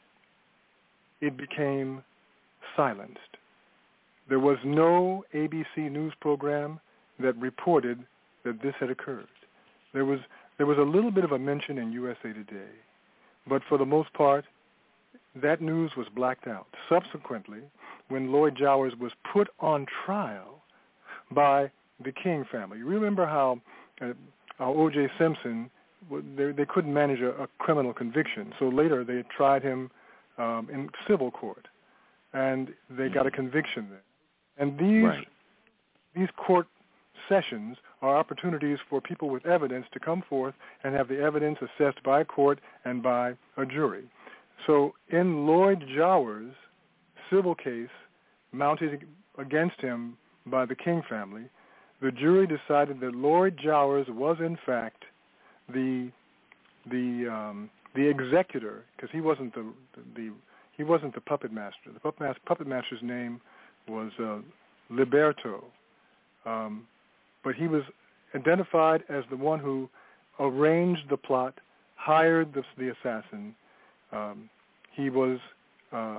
it became silenced. There was no A B C news program that reported that this had occurred. There was there was a little bit of a mention in U S A Today, but for the most part, that news was blacked out. Subsequently, when Lloyd Jowers was put on trial by the King family, you remember how, uh, how O J Simpson, they, they couldn't manage a, a criminal conviction, so later they tried him um, in civil court, and they got a conviction there. And these right. these court sessions are opportunities for people with evidence to come forth and have the evidence assessed by a court and by a jury. So in Lloyd Jowers' civil case mounted against him by the King family, the jury decided that Lloyd Jowers was in fact the the um, the executor, because he wasn't the, the the he wasn't the puppet master. The puppet, master, puppet master's name was uh, Liberto, um, but he was identified as the one who arranged the plot, hired the, the assassin. Um, he was uh,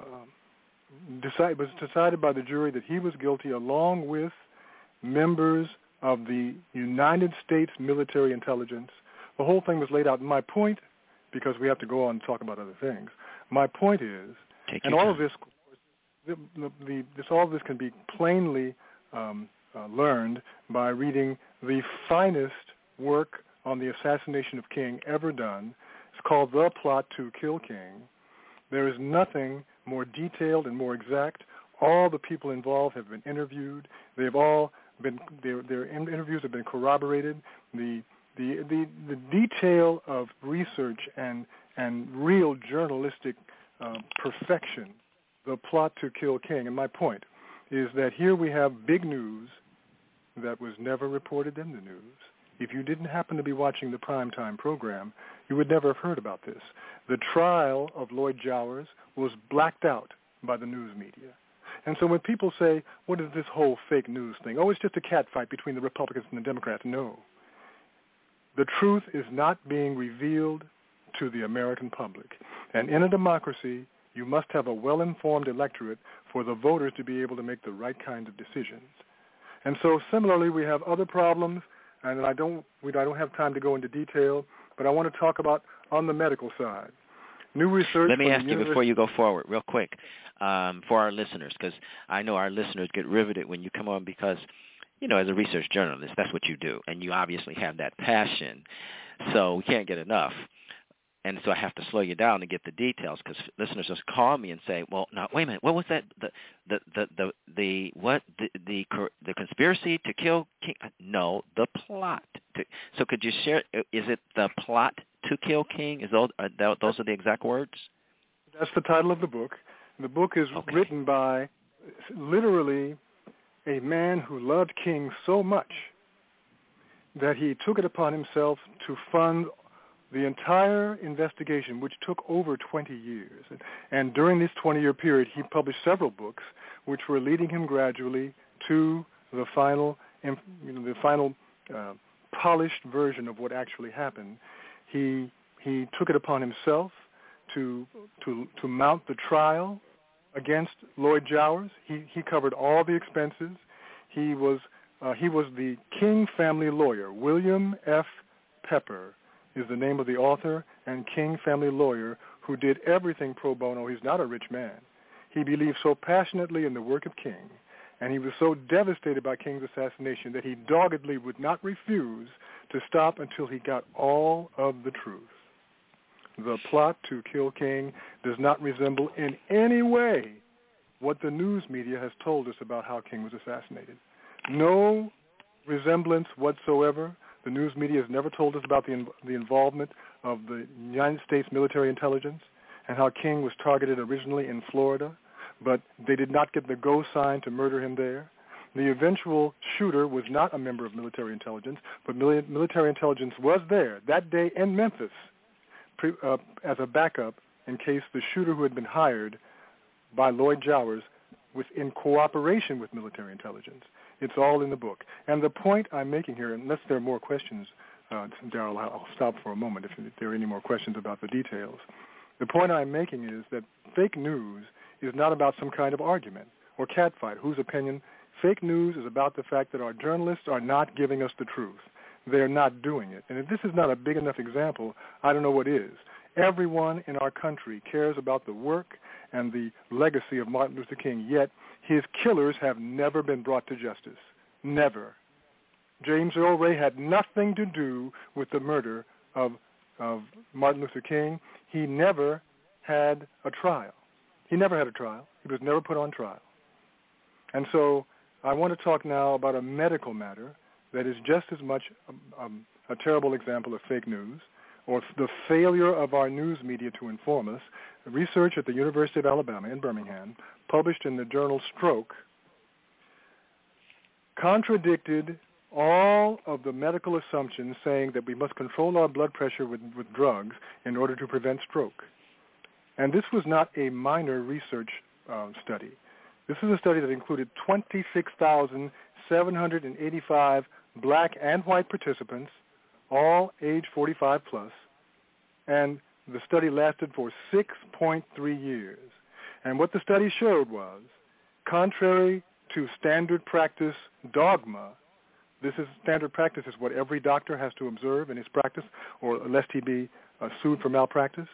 decided was decided by the jury that he was guilty, along with members of the United States military intelligence. The whole thing was laid out. My point, because we have to go on and talk about other things, my point is, Take and all of this, the, the, this, all of this can be plainly um, uh, learned by reading the finest work on the assassination of King ever done. It's called The Plot to Kill King. There is nothing more detailed and more exact. All the people involved have been interviewed. They've all been their their interviews have been corroborated. The the the, the detail of research and and real journalistic uh, perfection, The Plot to Kill King. And my point is that here we have big news that was never reported in the news. If you didn't happen to be watching the primetime program, you would never have heard about this. The trial of Lloyd Jowers was blacked out by the news media. And so when people say, what is this whole fake news thing? Oh, it's just a catfight between the Republicans and the Democrats. No. The truth is not being revealed to the American public. And in a democracy, you must have a well-informed electorate for the voters to be able to make the right kind of decisions. And so similarly, we have other problems, and I don't, we, I don't have time to go into detail, but I want to talk about on the medical side. New research. Let me ask you University- before you go forward, real quick, um, for our listeners, because I know our listeners get riveted when you come on because, you know, as a research journalist, that's what you do, and you obviously have that passion, so we can't get enough. And so I have to slow you down to get the details because listeners just call me and say, "Well, now wait a minute, what was that? The the the the, the what the, the the conspiracy to kill King? No, the plot. To, so could you share? Is it the plot to kill King? Is those are those are the exact words? That's the title of the book. The book is okay. written by literally a man who loved King so much that he took it upon himself to fund the entire investigation, which took over twenty years. And during this twenty-year period, he published several books, which were leading him gradually to the final, you know, the final uh, polished version of what actually happened. He he took it upon himself to to to mount the trial against Lloyd Jowers. He he covered all the expenses. He was uh, he was the King family lawyer. William F. Pepper is the name of the author and King family lawyer who did everything pro bono. He's not a rich man. He believed so passionately in the work of King, and he was so devastated by King's assassination that he doggedly would not refuse to stop until he got all of the truth. The Plot to Kill King does not resemble in any way what the news media has told us about how King was assassinated. No resemblance whatsoever. The news media has never told us about the, the involvement of the United States military intelligence and how King was targeted originally in Florida, but they did not get the go sign to murder him there. The eventual shooter was not a member of military intelligence, but mili- military intelligence was there that day in Memphis pre- uh, as a backup in case the shooter who had been hired by Lloyd Jowers was in cooperation with military intelligence. It's all in the book. And the point I'm making here, unless there are more questions, uh, Darrell, I'll stop for a moment if there are any more questions about the details. The point I'm making is that fake news is not about some kind of argument or catfight. Whose opinion? Fake news is about the fact that our journalists are not giving us the truth. They're not doing it. And if this is not a big enough example, I don't know what is. Everyone in our country cares about the work and the legacy of Martin Luther King, yet his killers have never been brought to justice. Never. James Earl Ray had nothing to do with the murder of, of Martin Luther King. He never had a trial. He never had a trial. He was never put on trial. And so I want to talk now about a medical matter that is just as much a, um, a terrible example of fake news, or the failure of our news media to inform us. Research at the University of Alabama in Birmingham, published in the journal Stroke, contradicted all of the medical assumptions saying that we must control our blood pressure with, with drugs in order to prevent stroke. And this was not a minor research uh, study. This is a study that included twenty-six thousand seven hundred eighty-five black and white participants, all age forty-five plus, and the study lasted for six point three years. And what the study showed was, contrary to standard practice dogma, this is standard practice is what every doctor has to observe in his practice, or lest he be uh, sued for malpractice.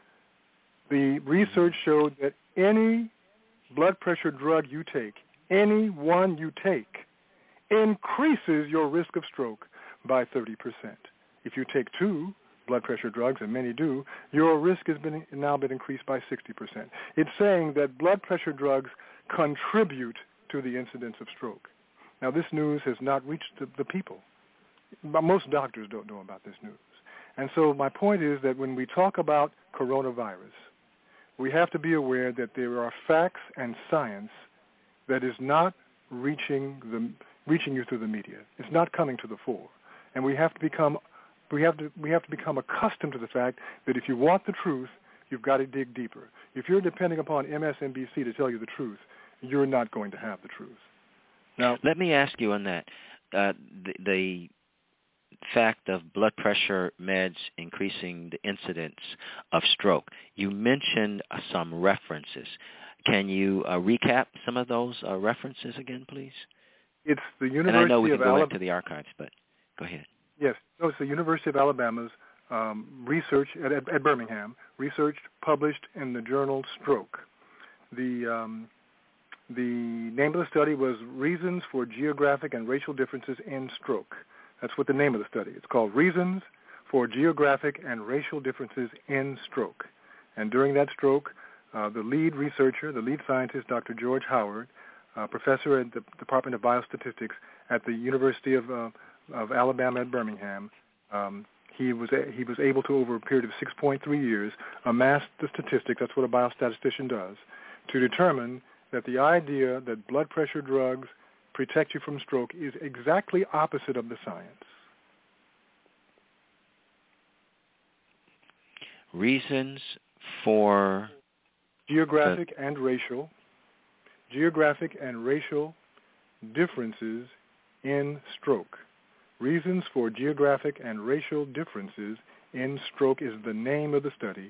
The research showed that any blood pressure drug you take, any one you take, increases your risk of stroke by thirty percent. If you take two blood pressure drugs, and many do, your risk has been now been increased by sixty percent. It's saying that blood pressure drugs contribute to the incidence of stroke. Now, this news has not reached the, the people. Most doctors don't know about this news. And so my point is that when we talk about coronavirus, we have to be aware that there are facts and science that is not reaching the reaching you through the media. It's not coming to the fore, and we have to become we have to we have to become accustomed to the fact that if you want the truth, you've got to dig deeper. If you're depending upon M S N B C to tell you the truth, you're not going to have the truth. Now, let me ask you on that. Uh, the, the fact of blood pressure meds increasing the incidence of stroke. You mentioned uh, some references. Can you uh, recap some of those uh, references again, please? It's the University of And I know we can go Alabama. into the archives, but go ahead. Yes, no, it's the University of Alabama's um, research at, at, at Birmingham, research published in the journal Stroke. The um, the name of the study was Reasons for Geographic and Racial Differences in Stroke. That's what the name of the study. It's called Reasons for Geographic and Racial Differences in Stroke. And during that stroke, uh, the lead researcher, the lead scientist, Doctor George Howard, uh, professor at the Department of Biostatistics at the University of, uh, of Alabama at Birmingham, um, he was a, he was able to, over a period of six point three years, amass the statistics, that's what a biostatistician does, to determine that the idea that blood pressure drugs protect you from stroke is exactly opposite of the science. Reasons for geographic the... and racial, geographic and racial differences in stroke. Reasons for geographic and racial differences in stroke is the name of the study,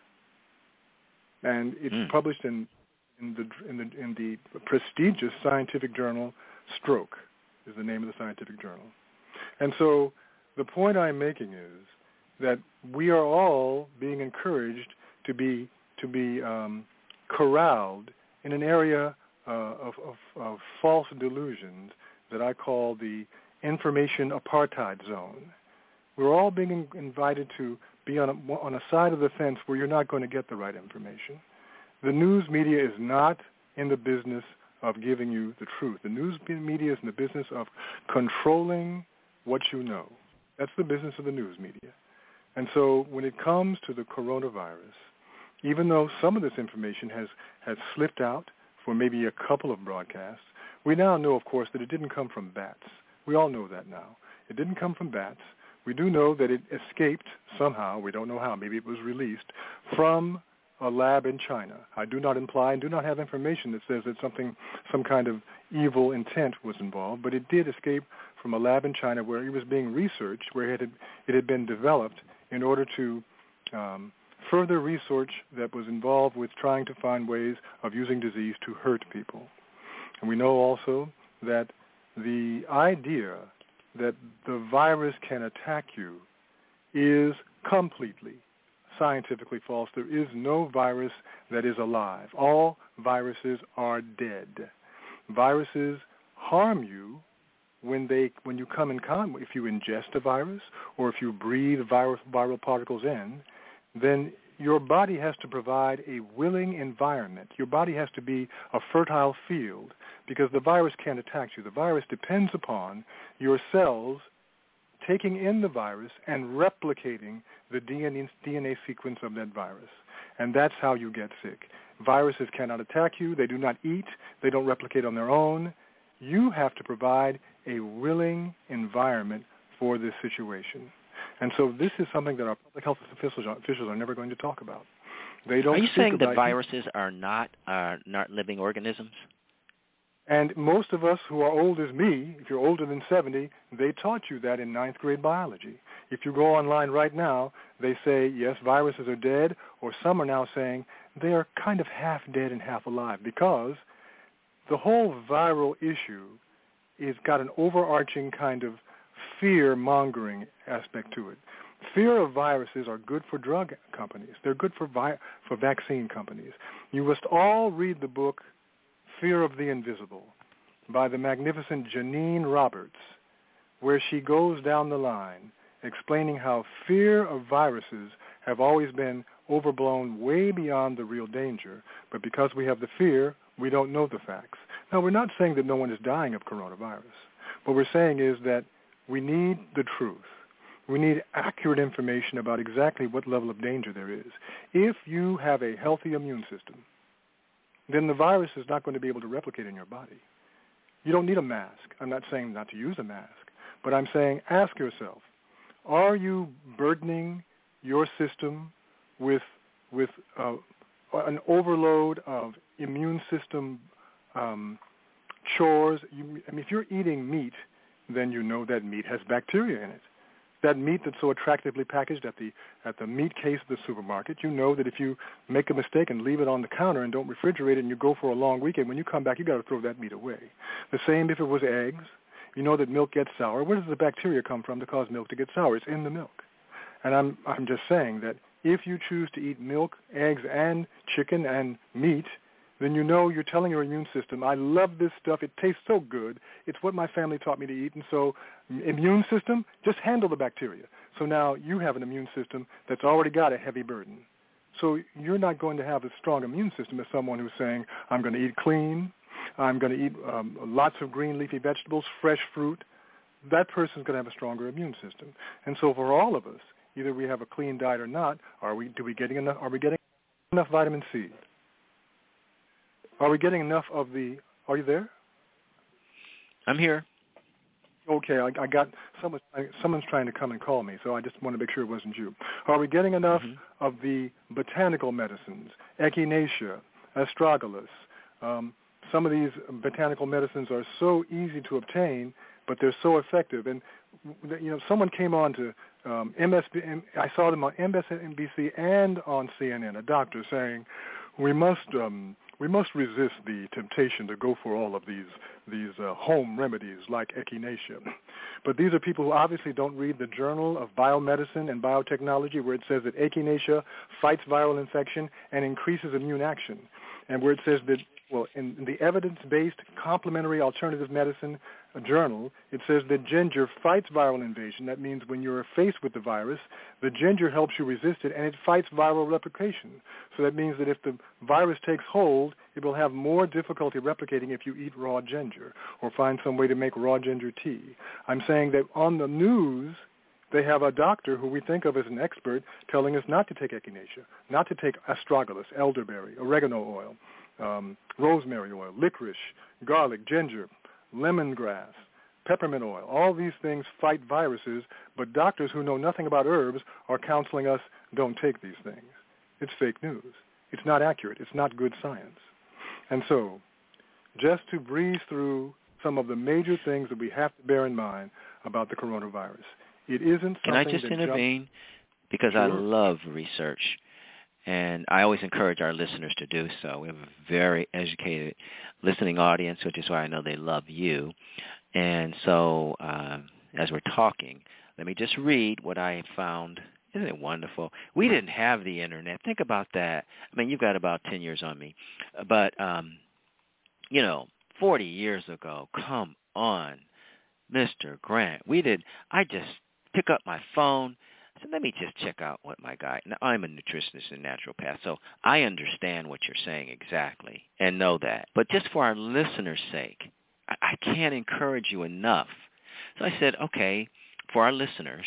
and it's mm. published in in the in the in the prestigious scientific journal Stroke is the name of the scientific journal. And so the point I'm making is that we are all being encouraged to be to be um, corralled in an area uh, of, of, of false delusions that I call the information apartheid zone. We're all being invited to be on a, on a side of the fence where you're not going to get the right information. The news media is not in the business of giving you the truth. The news media is in the business of controlling what you know. That's the business of the news media. And so when it comes to the coronavirus, even though some of this information has, has slipped out for maybe a couple of broadcasts, we now know, of course, that it didn't come from bats. We all know that now. It didn't come from bats. We do know that it escaped somehow, we don't know how, maybe it was released, from a lab in China. I do not imply and do not have information that says that something, some kind of evil intent was involved, but it did escape from a lab in China where it was being researched, where it had, it had been developed in order to um, further research that was involved with trying to find ways of using disease to hurt people. And we know also that the idea that the virus can attack you is completely scientifically false. There is no virus that is alive. All viruses are dead. Viruses harm you when they when you come in contact. If you ingest a virus or if you breathe viral, viral particles in, then your body has to provide a willing environment. Your body has to be a fertile field because the virus can't attack you. The virus depends upon your cells taking in the virus and replicating the D N A, D N A sequence of that virus. And that's how you get sick. Viruses cannot attack you. They do not eat. They don't replicate on their own. You have to provide a willing environment for this situation. And so this is something that our public health officials are, officials are never going to talk about. They don't Are you speak saying about that viruses are not are not living organisms? And most of us who are old as me, if you're older than seventy, they taught you that in ninth grade biology. If you go online right now, they say, yes, viruses are dead, or some are now saying they are kind of half dead and half alive, because the whole viral issue is got an overarching kind of fear-mongering aspect to it. Fear of viruses are good for drug companies. They're good for vi- for vaccine companies. You must all read the book Fear of the Invisible by the magnificent Janine Roberts, where she goes down the line explaining how fear of viruses have always been overblown way beyond the real danger, but because we have the fear, we don't know the facts. Now, we're not saying that no one is dying of coronavirus. What we're saying is that we need the truth. We need accurate information about exactly what level of danger there is. If you have a healthy immune system, then the virus is not going to be able to replicate in your body. You don't need a mask. I'm not saying not to use a mask, but I'm saying ask yourself, are you burdening your system with with uh, an overload of immune system um, chores? You, I mean, if you're eating meat, then you know that meat has bacteria in it. That meat that's so attractively packaged at the at the meat case of the supermarket, you know that if you make a mistake and leave it on the counter and don't refrigerate it and you go for a long weekend, when you come back, you got to throw that meat away. The same if it was eggs. You know that milk gets sour. Where does the bacteria come from to cause milk to get sour? It's in the milk. And I'm I'm just saying that if you choose to eat milk, eggs, and chicken and meat, then you know you're telling your immune system, I love this stuff. It tastes so good. It's what my family taught me to eat. And so immune system, just handle the bacteria. So now you have an immune system that's already got a heavy burden. So you're not going to have a strong immune system as someone who's saying, I'm going to eat clean, I'm going to eat um, lots of green leafy vegetables, fresh fruit. That person's going to have a stronger immune system. And so for all of us, either we have a clean diet or not, are we, do we getting enough, are we getting enough vitamin C? Are we getting enough of the, are you there? I'm here. Okay, I, I got, someone, someone's trying to come and call me, so I just want to make sure it wasn't you. Are we getting enough mm-hmm. of the botanical medicines, echinacea, astragalus? Um, some of these botanical medicines are so easy to obtain, but they're so effective. And, you know, someone came on to um, M S B, I saw them on M S N B C and on C N N, a doctor saying, we must um, we must resist the temptation to go for all of these these uh, home remedies like echinacea. But these are people who obviously don't read the Journal of Biomedicine and Biotechnology, where it says that echinacea fights viral infection and increases immune action, and where it says that, well, in, in the evidence-based complementary alternative medicine journal, it says that ginger fights viral invasion. That means when you're faced with the virus, the ginger helps you resist it, and it fights viral replication. So that means that if the virus takes hold, it will have more difficulty replicating if you eat raw ginger or find some way to make raw ginger tea. I'm saying that on the news, they have a doctor who we think of as an expert telling us not to take echinacea, not to take astragalus, elderberry, oregano oil, um, rosemary oil, licorice, garlic, ginger, lemongrass, peppermint oil. All these things fight viruses, but doctors who know nothing about herbs are counseling us, don't take these things. It's fake news. It's not accurate. It's not good science. And so, just to breeze through some of the major things that we have to bear in mind about the coronavirus. It isn't something Can I just that intervene? Jump... Because Sure. I love research, and I always encourage our listeners to do so. We have a very educated listening audience, which is why I know they love you. And so um, as we're talking, let me just read what I found. Isn't it wonderful? We didn't have the Internet. Think about that. I mean, you've got about ten years on me. But, um, you know, forty years ago, come on, Mister Grant. We did, I just pick up my phone. I said, let me just check out what my guy, now I'm a nutritionist and naturopath, so I understand what you're saying exactly and know that. But just for our listeners' sake, I, I can't encourage you enough. So I said, okay, for our listeners,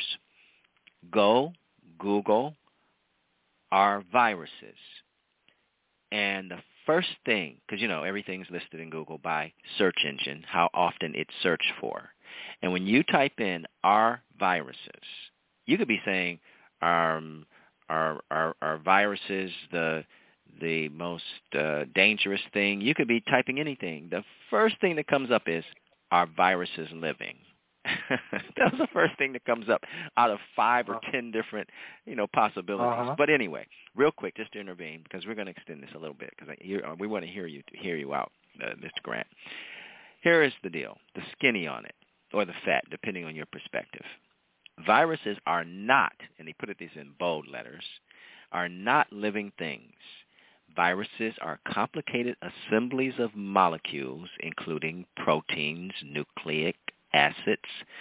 go Google our viruses. And the first thing, because, you know, everything's listed in Google by search engine, how often it's searched for. And when you type in "are viruses," you could be saying, um, are, are, are viruses the the most uh, dangerous thing? You could be typing anything. The first thing that comes up is, are viruses living? That's the first thing that comes up out of five or ten different, you know, possibilities. Uh-huh. But anyway, real quick, just to intervene, because we're going to extend this a little bit, because we want to hear you hear you out, uh, Mister Grant. Here is the deal: the skinny on it, or the fat, depending on your perspective. Viruses are not, and they put it these in bold letters, are not living things. Viruses are complicated assemblies of molecules, including proteins, nucleic acids,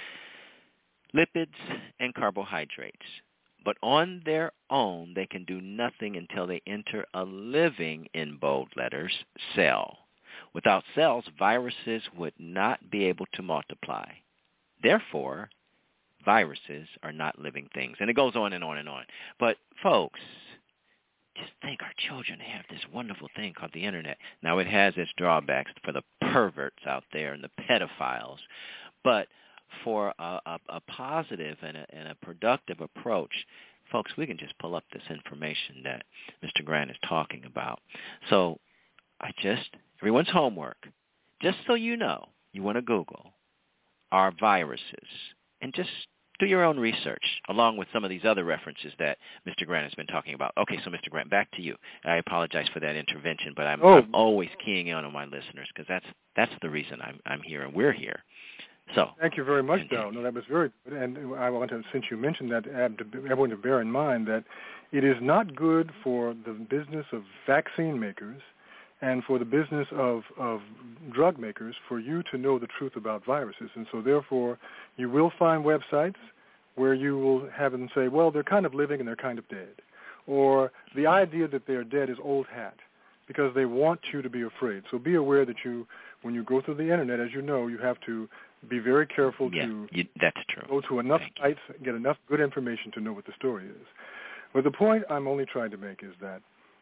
lipids, and carbohydrates. But on their own, they can do nothing until they enter a living, in bold letters, cell. Without cells, viruses would not be able to multiply. Therefore, viruses are not living things. And it goes on and on and on. But, folks, just think, our children have this wonderful thing called the Internet. Now, it has its drawbacks for the perverts out there and the pedophiles. But for a, a, a positive and a, and a productive approach, folks, we can just pull up this information that Mister Grant is talking about. So I just, everyone's homework, just so you know, you want to Google, are viruses, and just do your own research, along with some of these other references that Mister Grant has been talking about. Okay, so Mister Grant, back to you. I apologize for that intervention, but I'm, oh. I'm always keying in on my listeners, because that's that's the reason I'm I'm here and we're here. So thank you very much, Darrell. No, that was very good. And I want to, since you mentioned that, everyone to bear in mind that it is not good for the business of vaccine makers and for the business of, of drug makers for you to know the truth about viruses. And so, therefore, you will find websites where you will have them say, well, they're kind of living and they're kind of dead. Or the idea that they're dead is old hat, because they want you to be afraid. So be aware that you, when you go through the Internet, as you know, you have to be very careful yeah, to you, that's true. go to enough Thank sites, get enough good information to know what the story is. But the point I'm only trying to make is that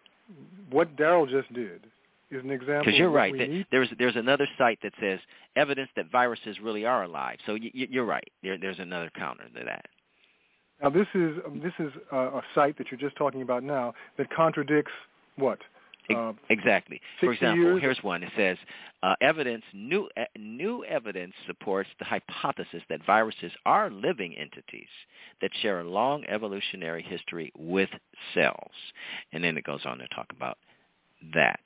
what Darrell just did is an example. Because you're of what right. we That need. there's there's another site that says evidence that viruses really are alive. So you, you're right. There, there's another counter to that. Now this is this is a, a site that you're just talking about now that contradicts what? Uh, exactly. For example, years. here's one. It says, uh, evidence, new uh, new evidence supports the hypothesis that viruses are living entities that share a long evolutionary history with cells. And then it goes on to talk about that.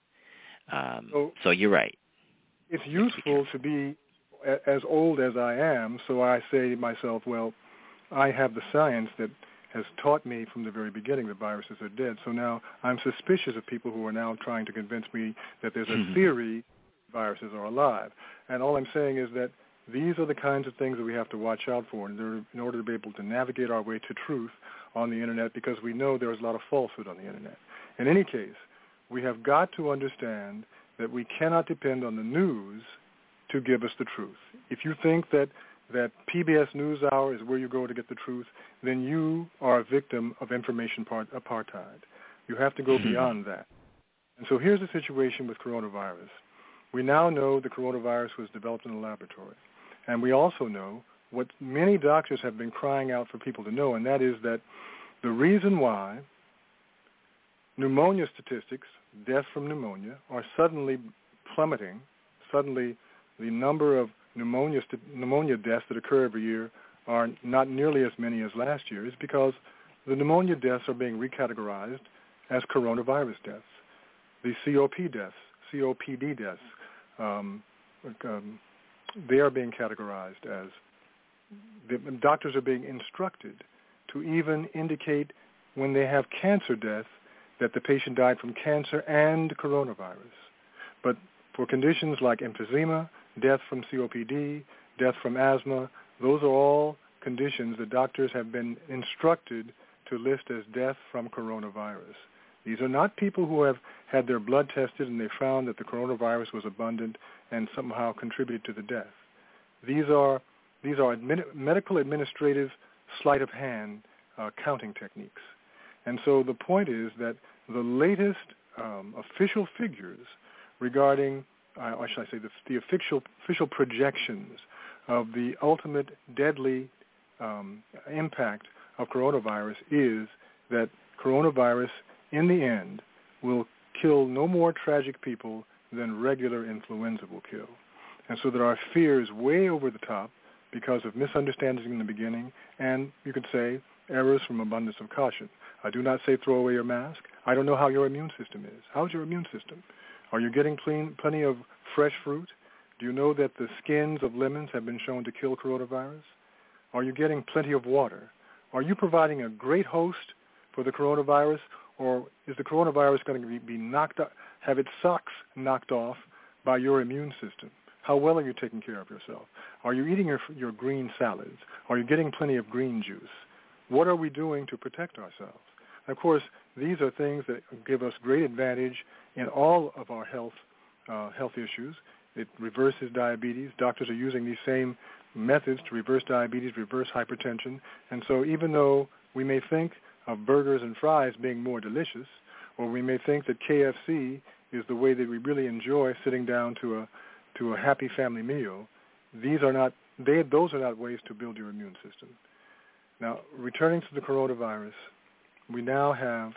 Um, so, so you're right. It's useful to be a, as old as I am, so I say to myself, well, I have the science that has taught me from the very beginning that viruses are dead. So now I'm suspicious of people who are now trying to convince me that there's a theory viruses are alive. And all I'm saying is that these are the kinds of things that we have to watch out for in order, in order to be able to navigate our way to truth on the Internet, because we know there's a lot of falsehood on the Internet. In any case, we have got to understand that we cannot depend on the news to give us the truth. If you think that that P B S NewsHour is where you go to get the truth, then you are a victim of information part, apartheid. You have to go beyond that. And so here's the situation with coronavirus. We now know the coronavirus was developed in a laboratory. And we also know what many doctors have been crying out for people to know, and that is that the reason why pneumonia statistics, death from pneumonia, are suddenly plummeting, suddenly the number of pneumonia st- pneumonia deaths that occur every year are not nearly as many as last year, is because the pneumonia deaths are being recategorized as coronavirus deaths. The C O P deaths, C O P D deaths, um, um, they are being categorized as, the doctors are being instructed to even indicate when they have cancer death that the patient died from cancer and coronavirus. But for conditions like emphysema, death from C O P D, death from asthma, those are all conditions that doctors have been instructed to list as death from coronavirus. These are not people who have had their blood tested and they found that the coronavirus was abundant and somehow contributed to the death. These are these are admin, medical administrative sleight of hand uh, counting techniques. And so the point is that the latest um, official figures regarding, uh, or should I say, the, the official official projections of the ultimate deadly um, impact of coronavirus is that coronavirus, in the end, will kill no more tragic people than regular influenza will kill. And so there are fears way over the top because of misunderstandings in the beginning, and you could say errors from abundance of caution. I do not say throw away your mask. I don't know how your immune system is. How's your immune system? Are you getting clean, plenty of fresh fruit? Do you know that the skins of lemons have been shown to kill coronavirus? Are you getting plenty of water? Are you providing a great host for the coronavirus, or is the coronavirus going to be, be knocked out, have its socks knocked off by your immune system? How well are you taking care of yourself? Are you eating your, your green salads? Are you getting plenty of green juice? What are we doing to protect ourselves? Of course, these are things that give us great advantage in all of our health uh, health issues. It reverses diabetes. Doctors are using these same methods to reverse diabetes, reverse hypertension. And so even though we may think of burgers and fries being more delicious, or we may think that K F C is the way that we really enjoy sitting down to a to a happy family meal, these are not they those are not ways to build your immune system. Now, returning to the coronavirus, we now have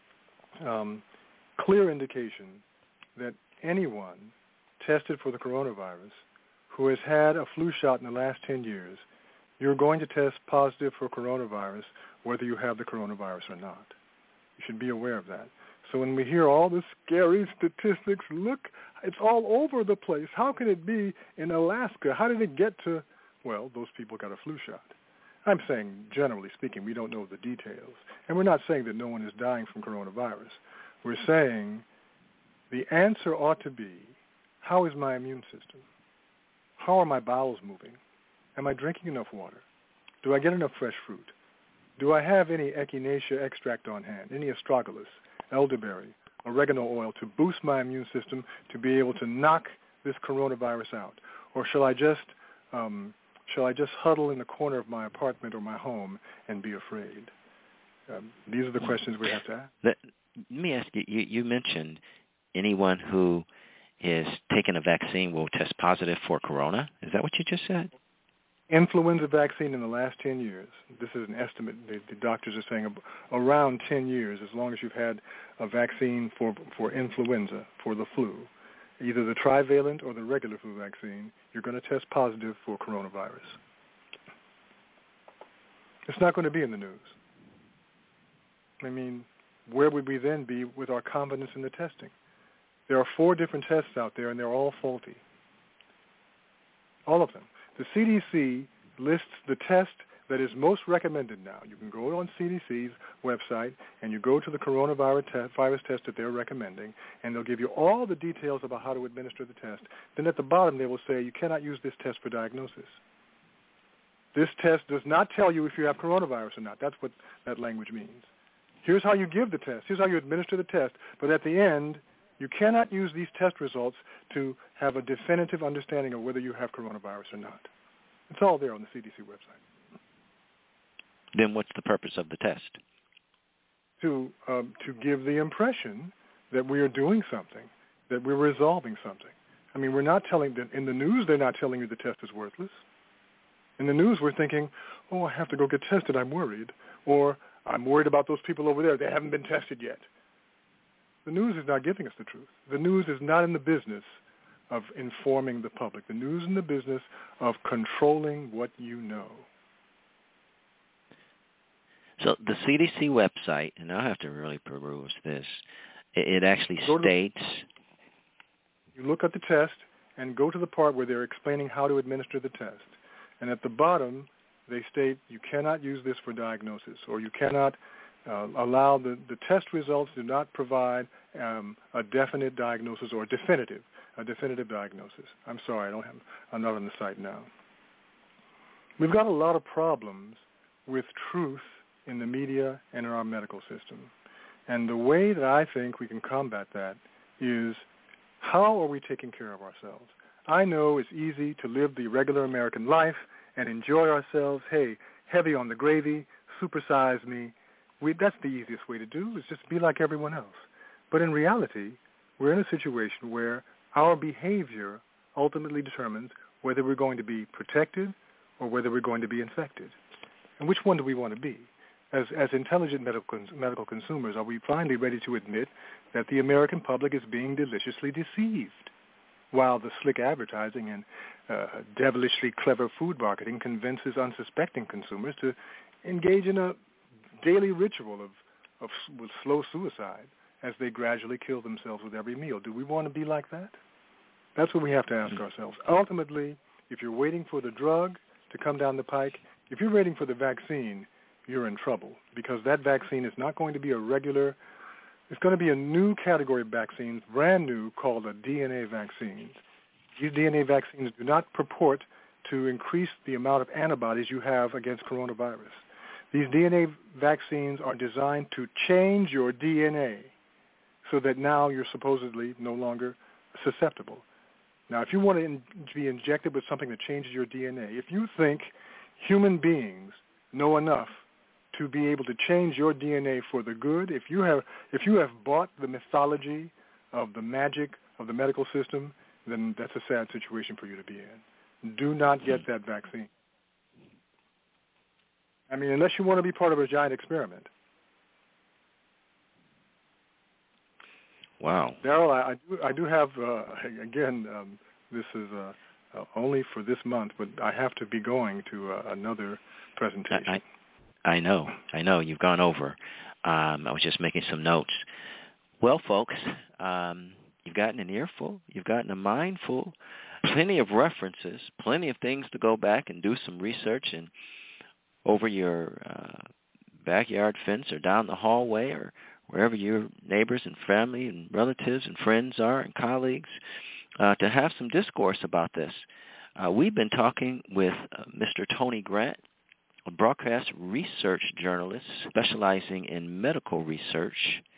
um, clear indication that anyone tested for the coronavirus who has had a flu shot in the last ten years, you're going to test positive for coronavirus whether you have the coronavirus or not. You should be aware of that. So when we hear all the scary statistics, look, it's all over the place. How can it be in Alaska? How did it get to, well, those people got a flu shot. I'm saying, generally speaking, we don't know the details. And we're not saying that no one is dying from coronavirus. We're saying the answer ought to be, how is my immune system? How are my bowels moving? Am I drinking enough water? Do I get enough fresh fruit? Do I have any echinacea extract on hand, any astragalus, elderberry, oregano oil to boost my immune system to be able to knock this coronavirus out? Or shall I just um, shall I just huddle in the corner of my apartment or my home and be afraid? Um, these are the questions we have to ask. Let, let me ask you, you, you mentioned anyone who is taking a vaccine will test positive for corona. Is that what you just said? Influenza vaccine in the last ten years. This is an estimate. The, the doctors are saying around ten years, as long as you've had a vaccine for, for influenza, for the flu, either the trivalent or the regular flu vaccine, you're going to test positive for coronavirus. It's not going to be in the news. I mean, where would we then be with our confidence in the testing? There are four different tests out there, and they're all faulty. All of them. The C D C lists the test that is most recommended now. You can go on C D C's website, and you go to the coronavirus test, virus test that they're recommending, and they'll give you all the details about how to administer the test. Then at the bottom, they will say, you cannot use this test for diagnosis. This test does not tell you if you have coronavirus or not. That's what that language means. Here's how you give the test. Here's how you administer the test. But at the end, you cannot use these test results to have a definitive understanding of whether you have coronavirus or not. It's all there on the C D C website. Then what's the purpose of the test? To um, to give the impression that we are doing something, that we're resolving something. I mean, we're not telling them, in the news, they're not telling you the test is worthless. In the news, we're thinking, oh, I have to go get tested, I'm worried. Or, I'm worried about those people over there, they haven't been tested yet. The news is not giving us the truth. The news is not in the business of informing the public. The news is in the business of controlling what you know. So the C D C website, and I'll have to really peruse this, it, it actually states... You look at the test and go to the part where they're explaining how to administer the test. And at the bottom, they state you cannot use this for diagnosis, or you cannot uh, allow the, the test results do not provide um, a definite diagnosis or definitive, a definitive diagnosis. I'm sorry, I don't have, I'm not on the site now. We've got a lot of problems with truth in the media and in our medical system. And the way that I think we can combat that is, how are we taking care of ourselves? I know it's easy to live the regular American life and enjoy ourselves. Hey, heavy on the gravy, supersize me. We, that's the easiest way to do, is just be like everyone else. But in reality, we're in a situation where our behavior ultimately determines whether we're going to be protected or whether we're going to be infected. And which one do we want to be? As, as intelligent medical, medical consumers, are we finally ready to admit that the American public is being deliciously deceived, while the slick advertising and uh, devilishly clever food marketing convinces unsuspecting consumers to engage in a daily ritual of, of with slow suicide as they gradually kill themselves with every meal? Do we want to be like that? That's what we have to ask ourselves. Ultimately, if you're waiting for the drug to come down the pike, if you're waiting for the vaccine, you're in trouble, because that vaccine is not going to be a regular, it's going to be a new category of vaccines, brand new, called a D N A vaccine. These D N A vaccines do not purport to increase the amount of antibodies you have against coronavirus. These D N A vaccines are designed to change your D N A so that now you're supposedly no longer susceptible. Now, if you want to in- be injected with something that changes your D N A, if you think human beings know enough to be able to change your D N A for the good, if you have if you have bought the mythology of the magic of the medical system, then that's a sad situation for you to be in. Do not get that vaccine. I mean, unless you want to be part of a giant experiment. Wow. Darrell, I, I do I do have, uh, again, um, this is uh, uh, only for this month, but I have to be going to uh, another presentation. I, I, I know. I know. You've gone over. Um, I was just making some notes. Well, folks, um, you've gotten an earful. You've gotten a mind full. Plenty of references, plenty of things to go back and do some research and over your uh, backyard fence or down the hallway or wherever your neighbors and family and relatives and friends are and colleagues, uh, to have some discourse about this. Uh, we've been talking with uh, Mister Tony Grant, a broadcast research journalist specializing in medical research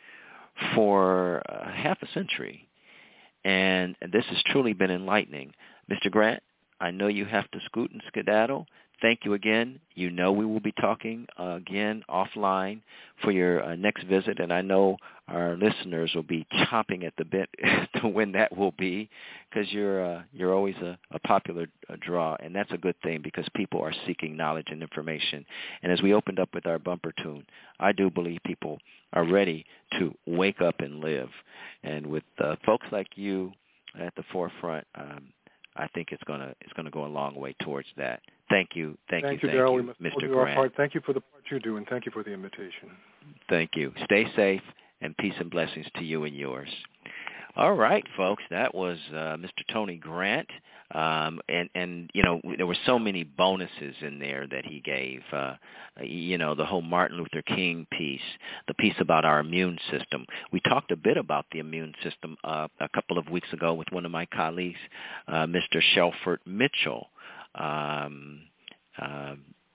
for uh, half a century. And this has truly been enlightening. Mister Grant, I know you have to scoot and skedaddle. Thank you again. You know we will be talking uh, again offline for your uh, next visit, and I know our listeners will be chomping at the bit to when that will be, because you're uh, you're always a, a popular uh, draw, and that's a good thing because people are seeking knowledge and information. And as we opened up with our bumper tune, I do believe people are ready to wake up and live. And with uh, folks like you at the forefront, um, I think it's gonna it's gonna go a long way towards that. Thank you, thank, thank you, you, thank Darrell. you, We must Mister do our Grant. part. Thank you for the part you do, and thank you for the invitation. Thank you. Stay safe, and peace and blessings to you and yours. All right, folks, that was uh, Mister Tony Grant, um, and and you know there were so many bonuses in there that he gave. Uh, you know, the whole Martin Luther King piece, the piece about our immune system. We talked a bit about the immune system uh, a couple of weeks ago with one of my colleagues, uh, Mister Shelford Mitchell, um, uh,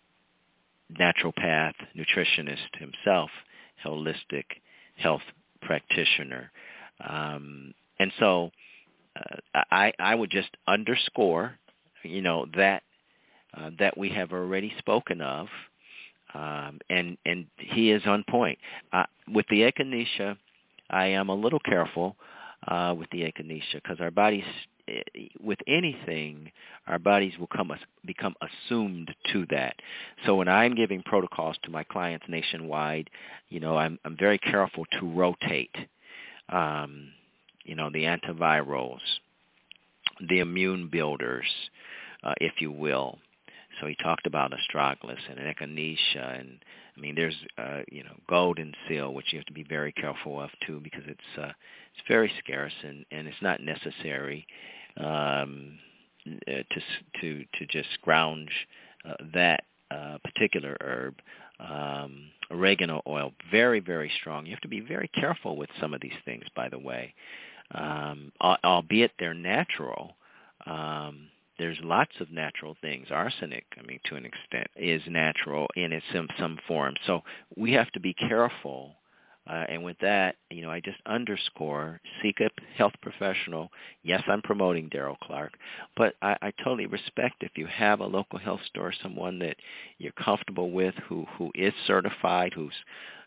naturopath, nutritionist himself, holistic health practitioner. Um, and so uh, I, I would just underscore, you know, that uh, that we have already spoken of, um, and and he is on point. Uh, with the echinacea, I am a little careful uh, with the echinacea because our bodies, with anything, our bodies will come become assumed to that. So when I'm giving protocols to my clients nationwide, you know, I'm I'm very careful to rotate. Um, you know, the antivirals, the immune builders, uh, if you will. So he talked about astragalus and echinacea, and I mean, there's uh, you know, golden seal, which you have to be very careful of too, because it's uh, it's very scarce and, and it's not necessary um, to to to just scrounge uh, that uh, particular herb. Um, oregano oil, very, very strong. You have to be very careful with some of these things, by the way, um, albeit they're natural. Um, there's lots of natural things. Arsenic, I mean, to an extent, is natural in its some, some form. So we have to be careful. Uh, and with that, you know, I just underscore, seek a health professional. Yes, I'm promoting Darrell Clarke, but I, I totally respect if you have a local health store, someone that you're comfortable with, who, who is certified, who's,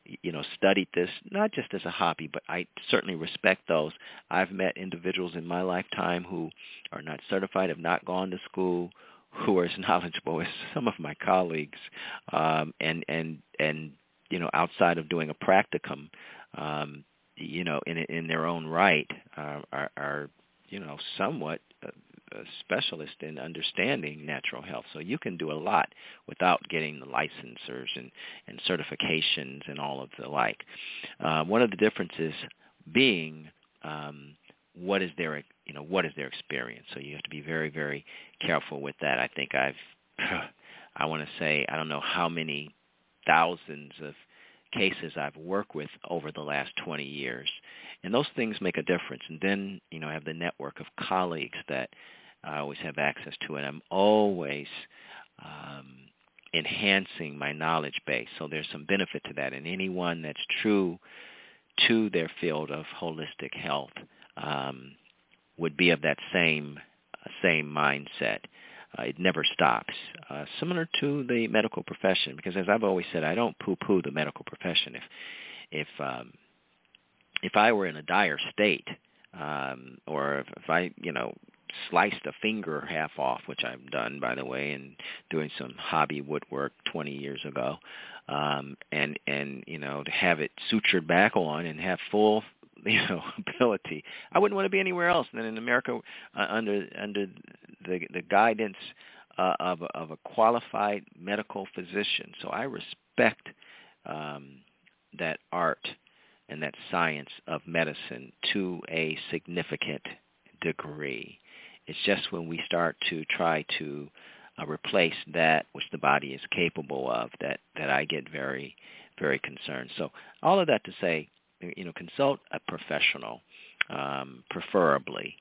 you know, studied this, not just as a hobby, but I certainly respect those. I've met individuals in my lifetime who are not certified, have not gone to school, who are as knowledgeable as some of my colleagues, um, and, and, and, you know, outside of doing a practicum, um, you know, in in their own right, uh, are, are, you know, somewhat uh, a specialist in understanding natural health. So you can do a lot without getting the licensors and, and certifications and all of the like. Uh, one of the differences being um, what is their, you know, what is their experience. So you have to be very, very careful with that. I think I've, I want to say, I don't know how many thousands of cases I've worked with over the last twenty years. And those things make a difference. And then, you know, I have the network of colleagues that I always have access to, and I'm always um, enhancing my knowledge base. So there's some benefit to that. And anyone that's true to their field of holistic health um, would be of that same uh, same mindset. Uh, it never stops. Uh, similar to the medical profession, because as I've always said, I don't poo-poo the medical profession. If if um, if I were in a dire state, um, or if, if I, you know, sliced a finger half off, which I've done, by the way, and doing some hobby woodwork twenty years ago, um, and and you know, to have it sutured back on and have full, you know, ability, I wouldn't want to be anywhere else than in America uh, under under the the guidance uh, of a, of a qualified medical physician. So I respect um, that art and that science of medicine to a significant degree. It's just when we start to try to uh, replace that which the body is capable of that, that I get very, very concerned. So all of that to say, you know, consult a professional, um, preferably.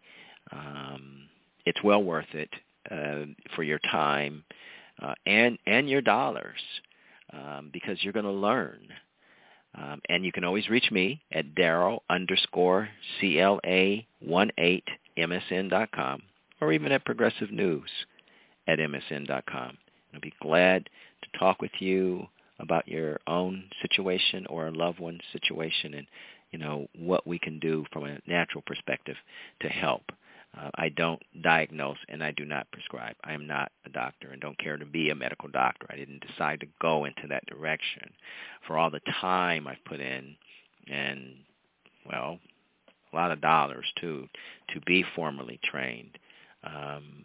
Um, it's well worth it uh, for your time uh, and and your dollars um, because you're going to learn. Um, and you can always reach me at Daryl underscore C L A one eight M S N dot com or even at Progressive News at M S N dot com. I'll be glad to talk with you about your own situation or a loved one's situation and, you know, what we can do from a natural perspective to help. Uh, I don't diagnose and I do not prescribe. I am not a doctor and don't care to be a medical doctor. I didn't decide to go into that direction. For all the time I've put in and, well, a lot of dollars, too, to be formally trained, um,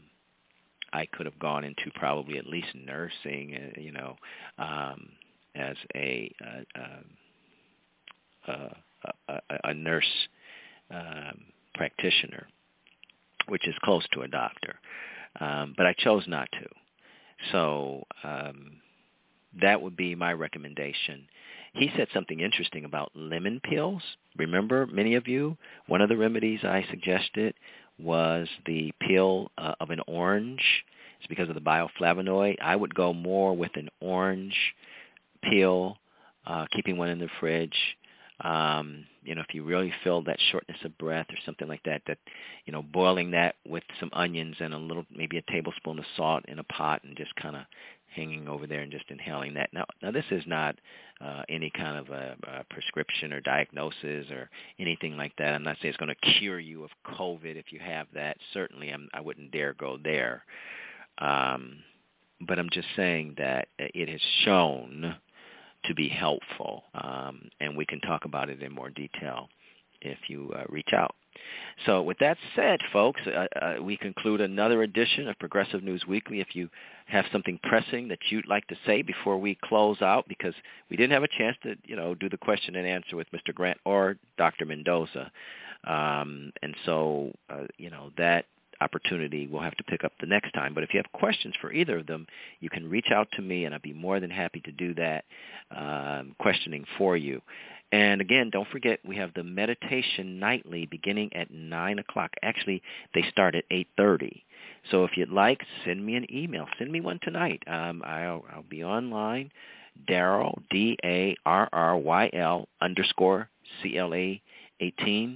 I could have gone into probably at least nursing, uh, you know, um, as a, uh, uh, a, a, a nurse um, practitioner, which is close to a doctor. Um, but I chose not to. So um, that would be my recommendation. He said something interesting about lemon pills. Remember, many of you, one of the remedies I suggested was the peel uh, of an orange. It's because of the bioflavonoid. I would go more with an orange peel, uh, keeping one in the fridge. Um, you know, if you really feel that shortness of breath or something like that, that, you know, boiling that with some onions and a little, maybe a tablespoon of salt in a pot and just kind of hanging over there and just inhaling that. Now, now this is not uh, any kind of a, a prescription or diagnosis or anything like that. I'm not saying it's going to cure you of COVID if you have that. Certainly, I'm, I wouldn't dare go there. Um, but I'm just saying that it has shown to be helpful, um, and we can talk about it in more detail if you uh, reach out. So with that said, folks, uh, uh, we conclude another edition of Progressive News Weekly. If you have something pressing that you'd like to say before we close out, because we didn't have a chance to, you know, do the question and answer with Mister Grant or Doctor Mendoza, um, and so, uh, you know, that opportunity we'll have to pick up the next time. But if you have questions for either of them, you can reach out to me, and I'd be more than happy to do that um, questioning for you. And again, don't forget, we have the meditation nightly beginning at nine o'clock. Actually, they start at eight thirty. So if you'd like, send me an email. Send me one tonight. Um, I'll, I'll be online, Daryl, D A R R Y L underscore C L A eighteen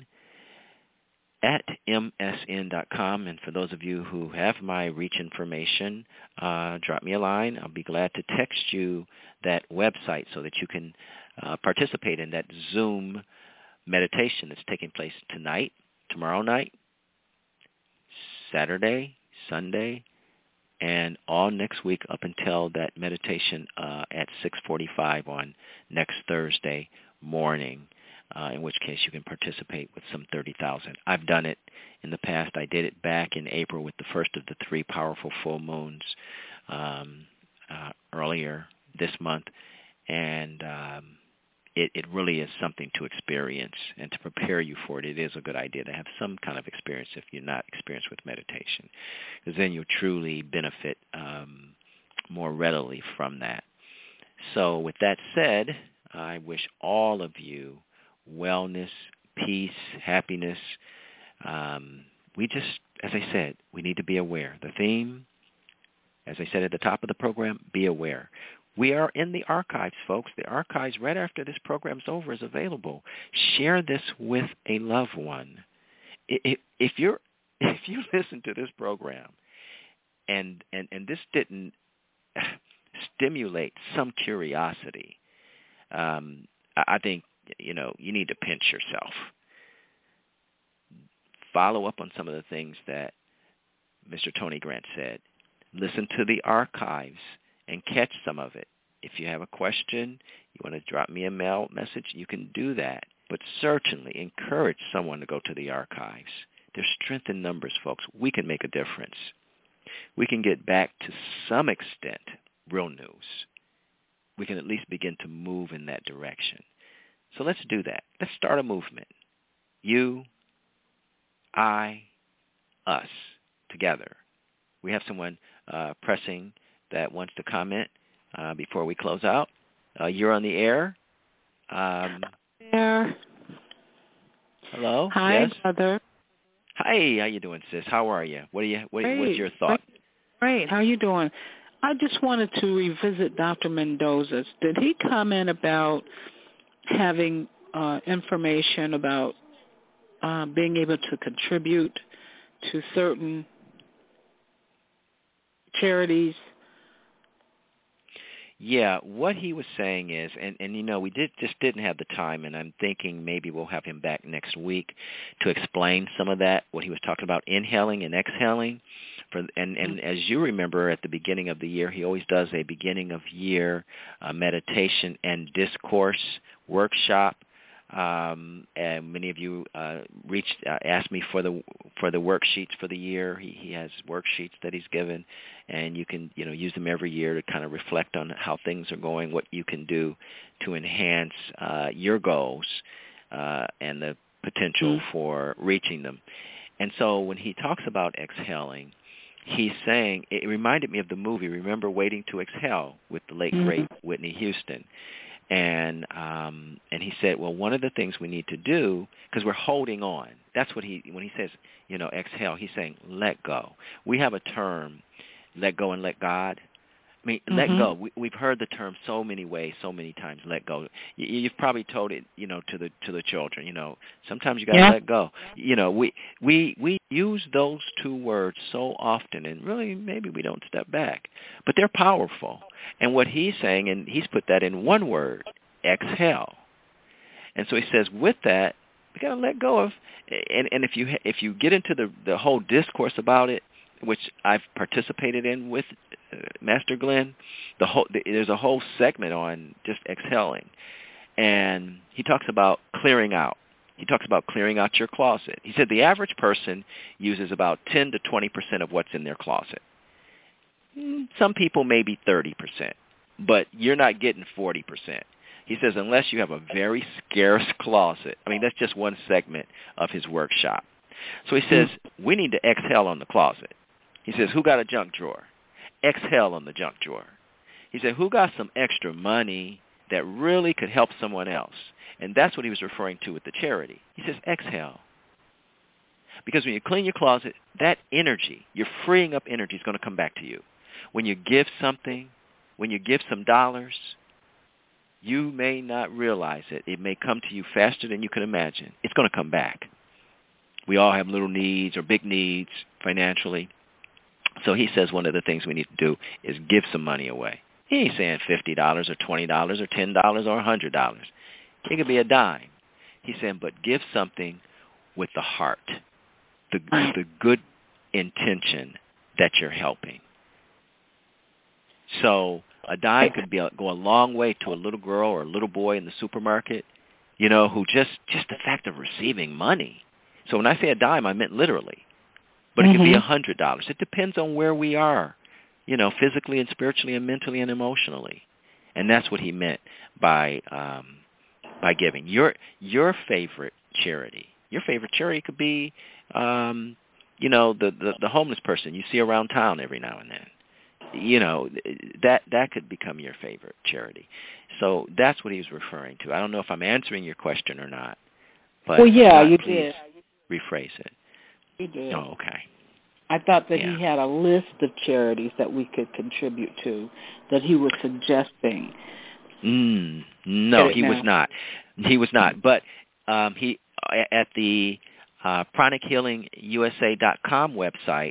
at M S N dot com. And for those of you who have my reach information, uh, drop me a line. I'll be glad to text you that website so that you can uh, participate in that Zoom meditation that's taking place tonight, tomorrow night, Saturday, Sunday, and all next week up until that meditation uh, at six forty-five on next Thursday morning, uh, in which case you can participate with some thirty thousand. I've done it in the past. I did it back in April with the first of the three powerful full moons um, uh, earlier this month, and um, it, it really is something to experience, and to prepare you for it, it is a good idea to have some kind of experience if you're not experienced with meditation, because then you'll truly benefit um, more readily from that. So with that said, I wish all of you wellness, peace, happiness. Um, we just, as I said, we need to be aware. The theme, as I said at the top of the program, be aware. We are in the archives, folks. The archives right after this program's over is available. Share this with a loved one. If, if you're if you listen to this program and and, and this didn't stimulate some curiosity, um, I think you know you need to pinch yourself. Follow up on some of the things that Mister Tony Grant said. Listen to the archives and catch some of it. If you have a question, you want to drop me a mail message, you can do that. But certainly encourage someone to go to the archives. There's strength in numbers, folks. We can make a difference. We can get back to some extent real news. We can at least begin to move in that direction. So let's do that. Let's start a movement. You, I, us, together. We have someone uh, pressing that wants to comment uh, before we close out. Uh, you're on the air. Um, there. Hello. Hi, yes? brother. Hi. How you doing, sis? How are you? What are you? What, Great. what's your thought? Great. How are you doing? I just wanted to revisit Doctor Mendoza's. Did he comment about having uh, information about uh, being able to contribute to certain charities? Yeah, what he was saying is, and, and you know, we did just didn't have the time, and I'm thinking maybe we'll have him back next week to explain some of that, what he was talking about, inhaling and exhaling. For and, and as you remember, at the beginning of the year, he always does a beginning of year uh, meditation and discourse workshop. Um, and many of you uh, reached, uh, asked me for the for the worksheets for the year. He, he has worksheets that he's given, and you can you know use them every year to kind of reflect on how things are going, what you can do to enhance uh, your goals uh, and the potential mm-hmm. for reaching them. And so when he talks about exhaling, he's saying, it reminded me of the movie, remember Waiting to Exhale, with the late, mm-hmm. great Whitney Houston. And um, and he said, well, one of the things we need to do, because we're holding on. That's what he, when he says, you know, exhale, he's saying let go. We have a term, let go and let God. I mean, mm-hmm. let go. We, we've heard the term so many ways, so many times, let go. You, you've probably told it, you know, to the to the children, you know, sometimes you got to yeah. let go. You know, we, we, we use those two words so often, and really maybe we don't step back. But they're powerful. And what he's saying, and he's put that in one word, exhale. And so he says, with that, we got to let go of, and, and if you if you get into the, the whole discourse about it, which I've participated in with uh, Master Glenn, the whole the, there's a whole segment on just exhaling, and he talks about clearing out. He talks about clearing out your closet. He said the average person uses about ten to twenty percent of what's in their closet. Some people maybe thirty percent, but you're not getting forty percent. He says unless you have a very scarce closet. I mean, that's just one segment of his workshop. So he says we need to exhale on the closet. He says, who got a junk drawer? Exhale on the junk drawer. He said, who got some extra money that really could help someone else? And that's what he was referring to with the charity. He says, exhale. Because when you clean your closet, that energy, you're freeing up energy, is going to come back to you. When you give something, when you give some dollars, you may not realize it. It may come to you faster than you can imagine. It's going to come back. We all have little needs or big needs financially. So he says one of the things we need to do is give some money away. He ain't saying fifty dollars or twenty dollars or ten dollars or one hundred dollars. It could be a dime. He's saying, but give something with the heart, the the good intention that you're helping. So a dime could be a, go a long way to a little girl or a little boy in the supermarket, you know, who just, just the fact of receiving money. So when I say a dime, I meant literally. But it mm-hmm. could be a hundred dollars. It depends on where we are, you know, physically and spiritually and mentally and emotionally. And that's what he meant by um, by giving. Your your favorite charity. Your favorite charity could be, um, you know, the, the, the homeless person you see around town every now and then. You know, that that could become your favorite charity. So that's what he was referring to. I don't know if I'm answering your question or not. But well, yeah, you please did. Rephrase it. You did. Oh, okay. I thought that yeah. he had a list of charities that we could contribute to, that he was suggesting. Mm, no, he now. was not. He was not. But um, he at the uh, pranic healing U S A dot com website,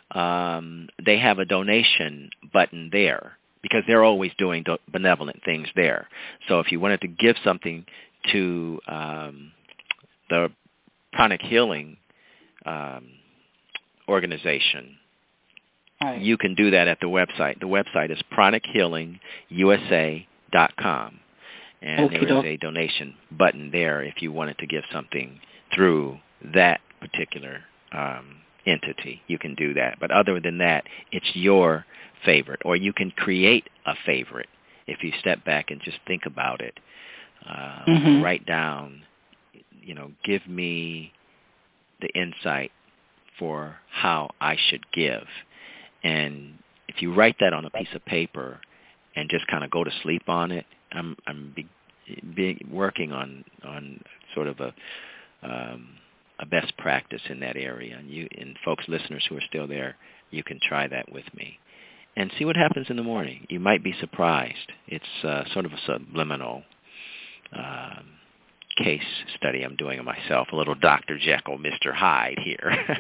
um, they have a donation button there because they're always doing do- benevolent things there. So if you wanted to give something to um, the Pranic Healing um, organization, right. you can do that at the website. The website is pranic healing U S A dot com, and okay, there is a donation button there if you wanted to give something through that particular um, entity. You can do that. But other than that, it's your favorite, or you can create a favorite if you step back and just think about it. Uh, mm-hmm. Write down, you know, give me the insight for how I should give. And if you write that on a piece of paper and just kind of go to sleep on it, I'm I'm be, be working on on sort of a um, a best practice in that area. And you and folks, listeners who are still there, you can try that with me and see what happens in the morning. You might be surprised. It's uh, sort of a subliminal um, case study I'm doing of myself, a little Doctor Jekyll, Mister Hyde here.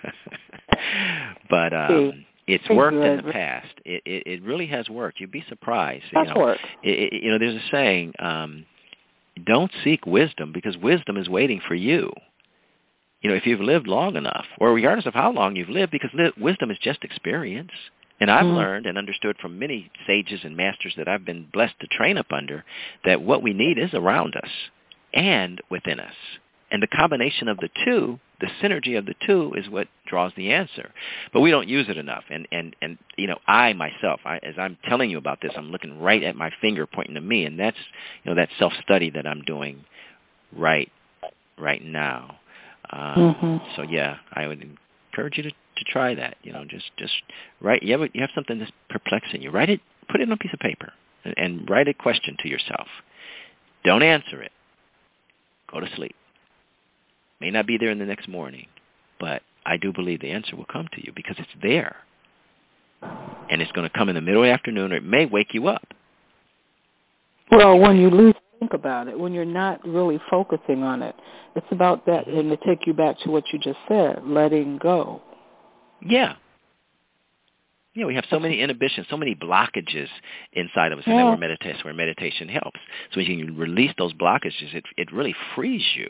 But um, it's worked in the past. It, it it really has worked. You'd be surprised. That's you know, worked. It, it, you know, there's a saying, um, don't seek wisdom because wisdom is waiting for you. You know, if you've lived long enough, or regardless of how long you've lived, because li- wisdom is just experience. And I've mm-hmm. learned and understood from many sages and masters that I've been blessed to train up under that what we need is around us and within us. And the combination of the two, the synergy of the two, is what draws the answer. But we don't use it enough. And, and, and you know, I myself, I, as I'm telling you about this, I'm looking right at my finger pointing to me, and that's, you know, that self-study that I'm doing right right now. Um, mm-hmm. So, yeah, I would encourage you to, to try that. You know, just, just write. You have, you have something that's perplexing you. Write it, put it on a piece of paper, and, and write a question to yourself. Don't answer it. Go to sleep. May not be there in the next morning, but I do believe the answer will come to you because it's there. And it's going to come in the middle of the afternoon, or it may wake you up. Well, when you least think about it, when you're not really focusing on it, it's about that, and to take you back to what you just said, letting go. Yeah. Yeah, we have so many inhibitions, so many blockages inside of us, yeah. and that's where meditation, where meditation helps. So when you can release those blockages, it it really frees you.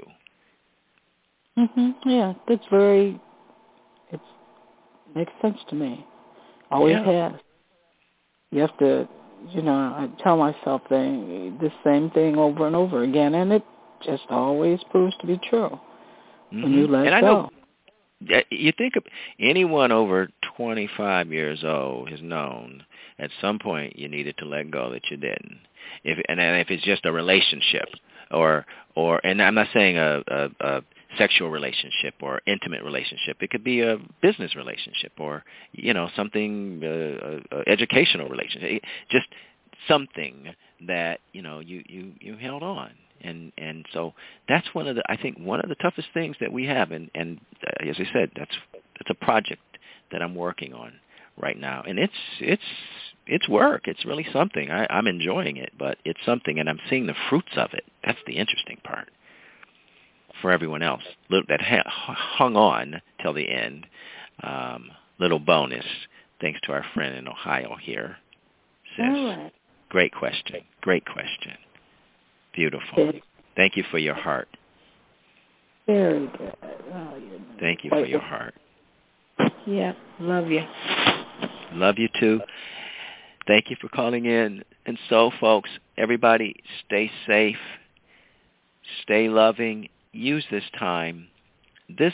Mhm. Yeah, that's very. It makes sense to me. Always yeah. has. You have to, you know, I tell myself the the same thing over and over again, and it just always proves to be true Mm-hmm. when you let and I go. know, you think of anyone over twenty-five years old has known at some point you needed to let go that you didn't. If and if it's just a relationship, or or and I'm not saying a, a, a sexual relationship or intimate relationship. It could be a business relationship, or you know something uh, uh, educational relationship. Just something that you know you, you, you held on, and and so that's one of the I think one of the toughest things that we have, and and uh, as I said, that's that's a project that I'm working on right now, and it's it's it's work. It's really something. I, I'm enjoying it, but it's something, and I'm seeing the fruits of it. That's the interesting part. For everyone else that hung on till the end, um, little bonus, thanks to our friend in Ohio here, sis. All right. Great question. Great question. Beautiful. Very, Thank you for your heart. very good. Oh, you're Thank you for your heart. Yeah, love you. Love you too. Thank you for calling in. And so, folks, everybody stay safe, stay loving, use this time. This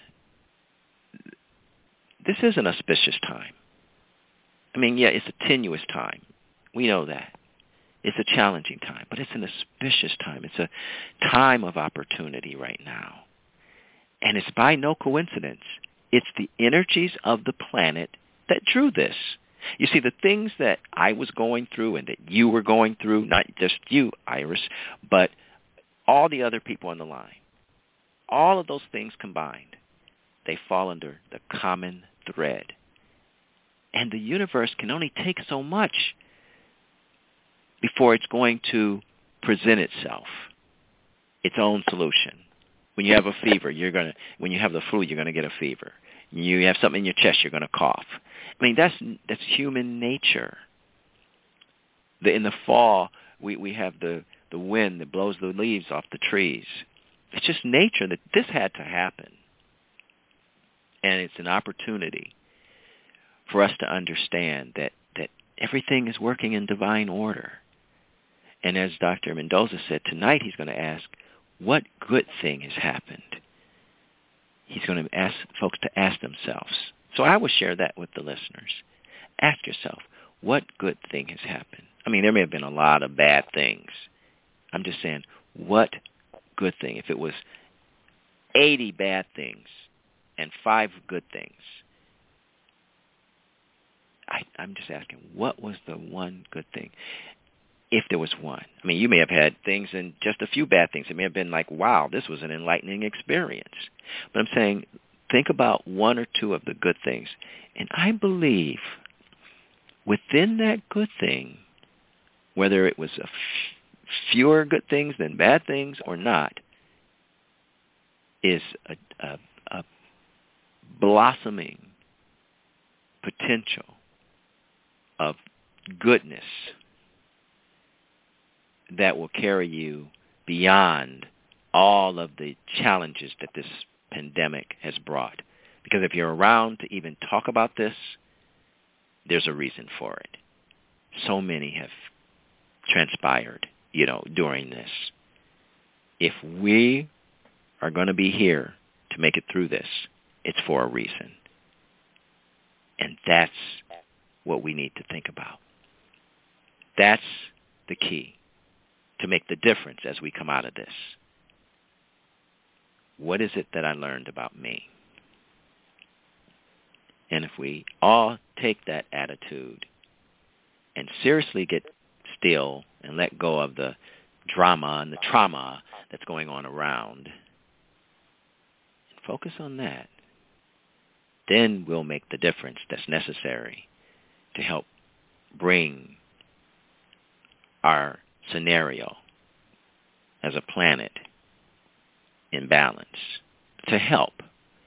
this is an auspicious time. I mean, yeah, it's a tenuous time. We know that. It's a challenging time, but it's an auspicious time. It's a time of opportunity right now. And it's by no coincidence. It's the energies of the planet that drew this. You see, the things that I was going through and that you were going through, not just you, Iris, but all the other people on the line, all of those things combined, they fall under the common thread. And the universe can only take so much before it's going to present itself, its own solution. When you have a fever, you're going to, when you have the flu, you're going to get a fever. You have something in your chest, you're going to cough. I mean, that's that's human nature. The, in the fall, we, we have the, the wind that blows the leaves off the trees. It's just nature that this had to happen. And it's an opportunity for us to understand that, that everything is working in divine order. And as Doctor Mendoza said, tonight he's going to ask, what good thing has happened? He's going to ask folks to ask themselves. So I will share that with the listeners. Ask yourself, what good thing has happened? I mean, there may have been a lot of bad things. I'm just saying, what good thing? If it was eighty bad things and five good things, I, I'm just asking, what was the one good thing? If there was one. I mean, you may have had things and just a few bad things. It may have been like, wow, this was an enlightening experience. But I'm saying, think about one or two of the good things. And I believe within that good thing, whether it was a f- fewer good things than bad things or not, is a, a, a blossoming potential of goodness that will carry you beyond all of the challenges that this pandemic has brought. Because if you're around to even talk about this, there's a reason for it. So many have transpired, you know, during this. If we are going to be here to make it through this, it's for a reason. And that's what we need to think about. That's the key to make the difference as we come out of this. What is it that I learned about me? And if we all take that attitude and seriously get still and let go of the drama and the trauma that's going on around, and focus on that, then we'll make the difference that's necessary to help bring our scenario as a planet in balance, to help.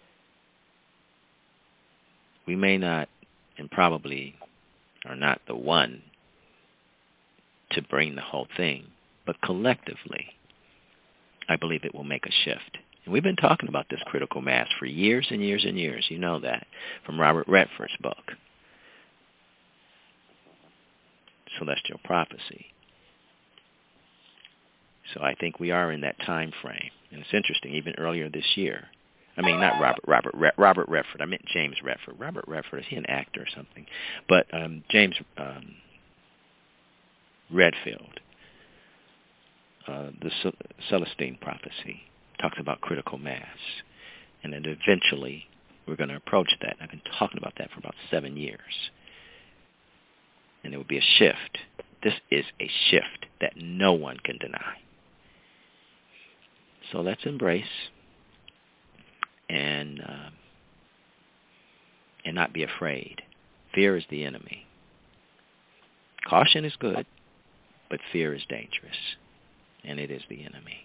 We may not, and probably are not the one to bring the whole thing, but collectively, I believe it will make a shift. And we've been talking about this critical mass for years and years and years. You know that from Robert Redford's book, Celestial Prophecy. So I think we are in that time frame. And it's interesting, even earlier this year. I mean, not Robert, Robert, Re- Robert Redford. I meant James Redford. Robert Redford, is he an actor or something? But um, James um, Redfield, uh, the Ce- Celestine Prophecy, talks about critical mass. And then eventually we're going to approach that. I've been talking about that for about seven years. And there will be a shift. This is a shift that no one can deny. So let's embrace and uh, and not be afraid. Fear is the enemy. Caution is good, but fear is dangerous, and it is the enemy.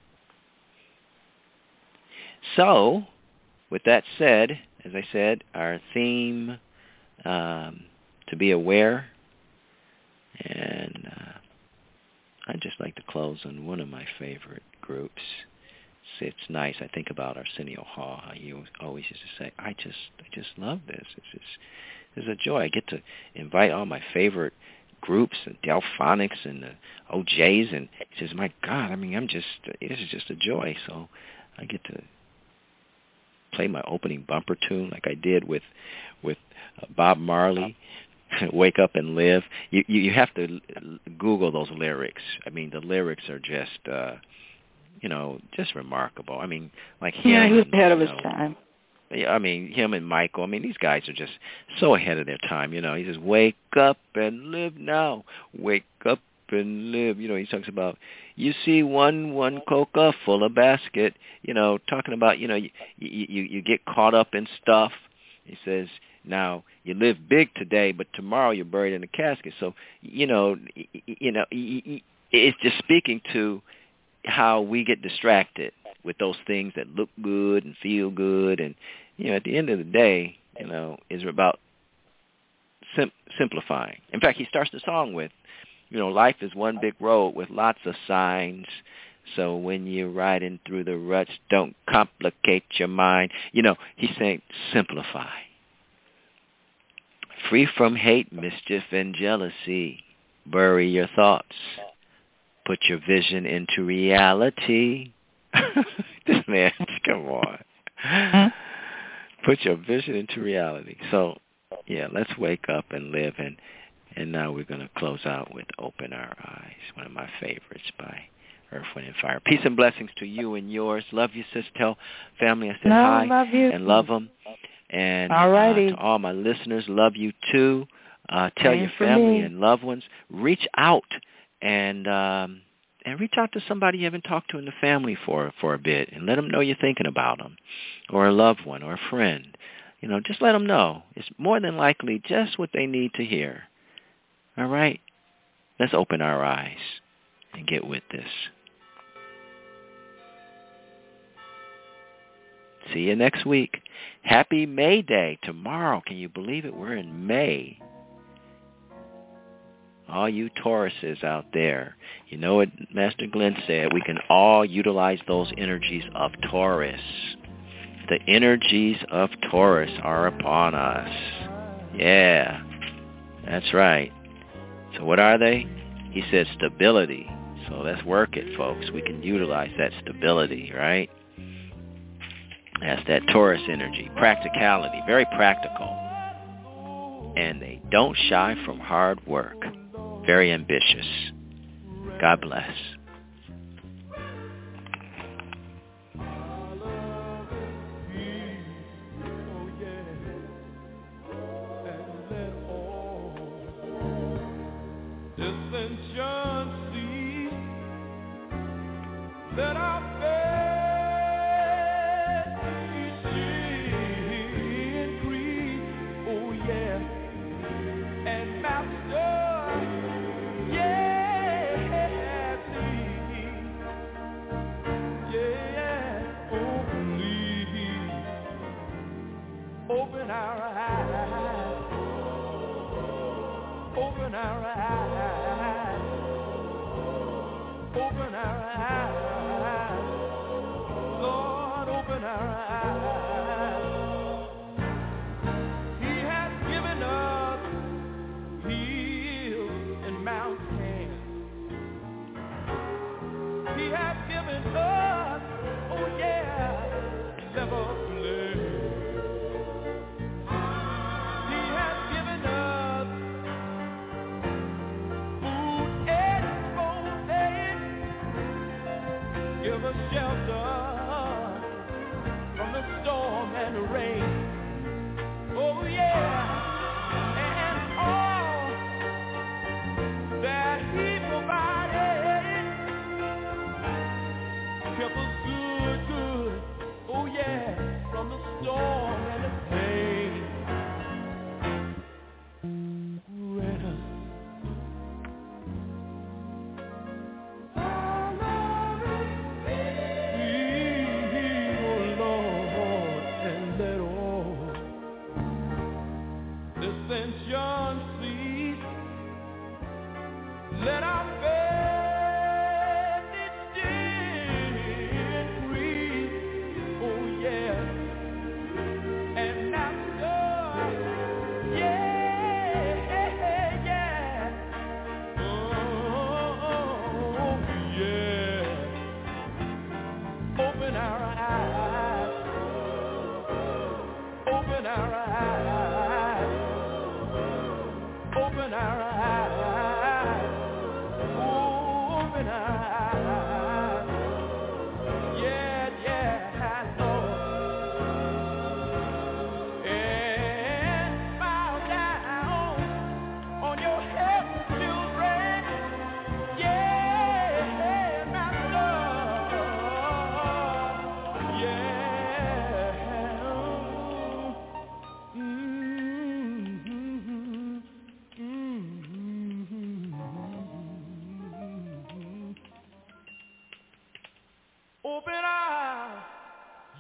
So, with that said, as I said, our theme, um, to be aware, And uh, I'd just like to close on one of my favorite groups. It's nice. I think about Arsenio Hall. How he always used to say, "I just, I just love this. It's just, it's a joy. I get to invite all my favorite groups, and Delphonics and the O Js, and he says, my God, I mean, I'm just, this is just a joy. So I get to play my opening bumper tune like I did with, with uh, Bob Marley." Wake Up and Live. You, you you have to Google those lyrics. I mean, the lyrics are just, uh, you know, just remarkable. I mean, like him. Yeah, he was ahead of you his know, time. Yeah, I mean, him and Michael. I mean, these guys are just so ahead of their time. You know, he says, "Wake up and live now. Wake up and live." You know, he talks about, you see one one coca full of basket. You know, talking about, you know, you you, you get caught up in stuff. He says, now, you live big today, but tomorrow you're buried in a casket. So, you know, you know, it's just speaking to how we get distracted with those things that look good and feel good. And, you know, at the end of the day, you know, it's about sim- simplifying. In fact, he starts the song with, you know, life is one big road with lots of signs. So when you're riding through the ruts, don't complicate your mind. You know, he's saying simplify. Free from hate, mischief, and jealousy. Bury your thoughts. Put your vision into reality. This man, come on. Huh? Put your vision into reality. So, yeah, let's wake up and live. And, and now we're going to close out with Open Our Eyes, one of my favorites by Earth, Wind, and Fire. Peace and blessings to you and yours. Love you, sis. Tell family I said no, hi love you. and love them. And uh, to all my listeners, love you too. Uh, tell Same your family me. and loved ones. Reach out and um, and reach out to somebody you haven't talked to in the family for for a bit, and let them know you're thinking about them, or a loved one, or a friend. You know, just let them know. It's more than likely just what they need to hear. All right? Let's open our eyes and get with this. See you next week. Happy May Day tomorrow. Can you believe it? We're in May. All you Tauruses out there, you know what Master Glenn said, we can all utilize those energies of Taurus. The energies of Taurus are upon us. Yeah, that's right. So what are they? He said stability. So let's work it, folks. We can utilize that stability, right? That's that Taurus energy. Practicality, very practical. And they don't shy from hard work. Very ambitious. God bless. That I Open our eyes, open our eyes, open our eyes, Lord, open our eyes. He has given us hills and mountains. He has given us, oh yeah, level plains. Give us shelter from the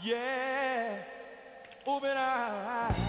Yeah, open our eyes.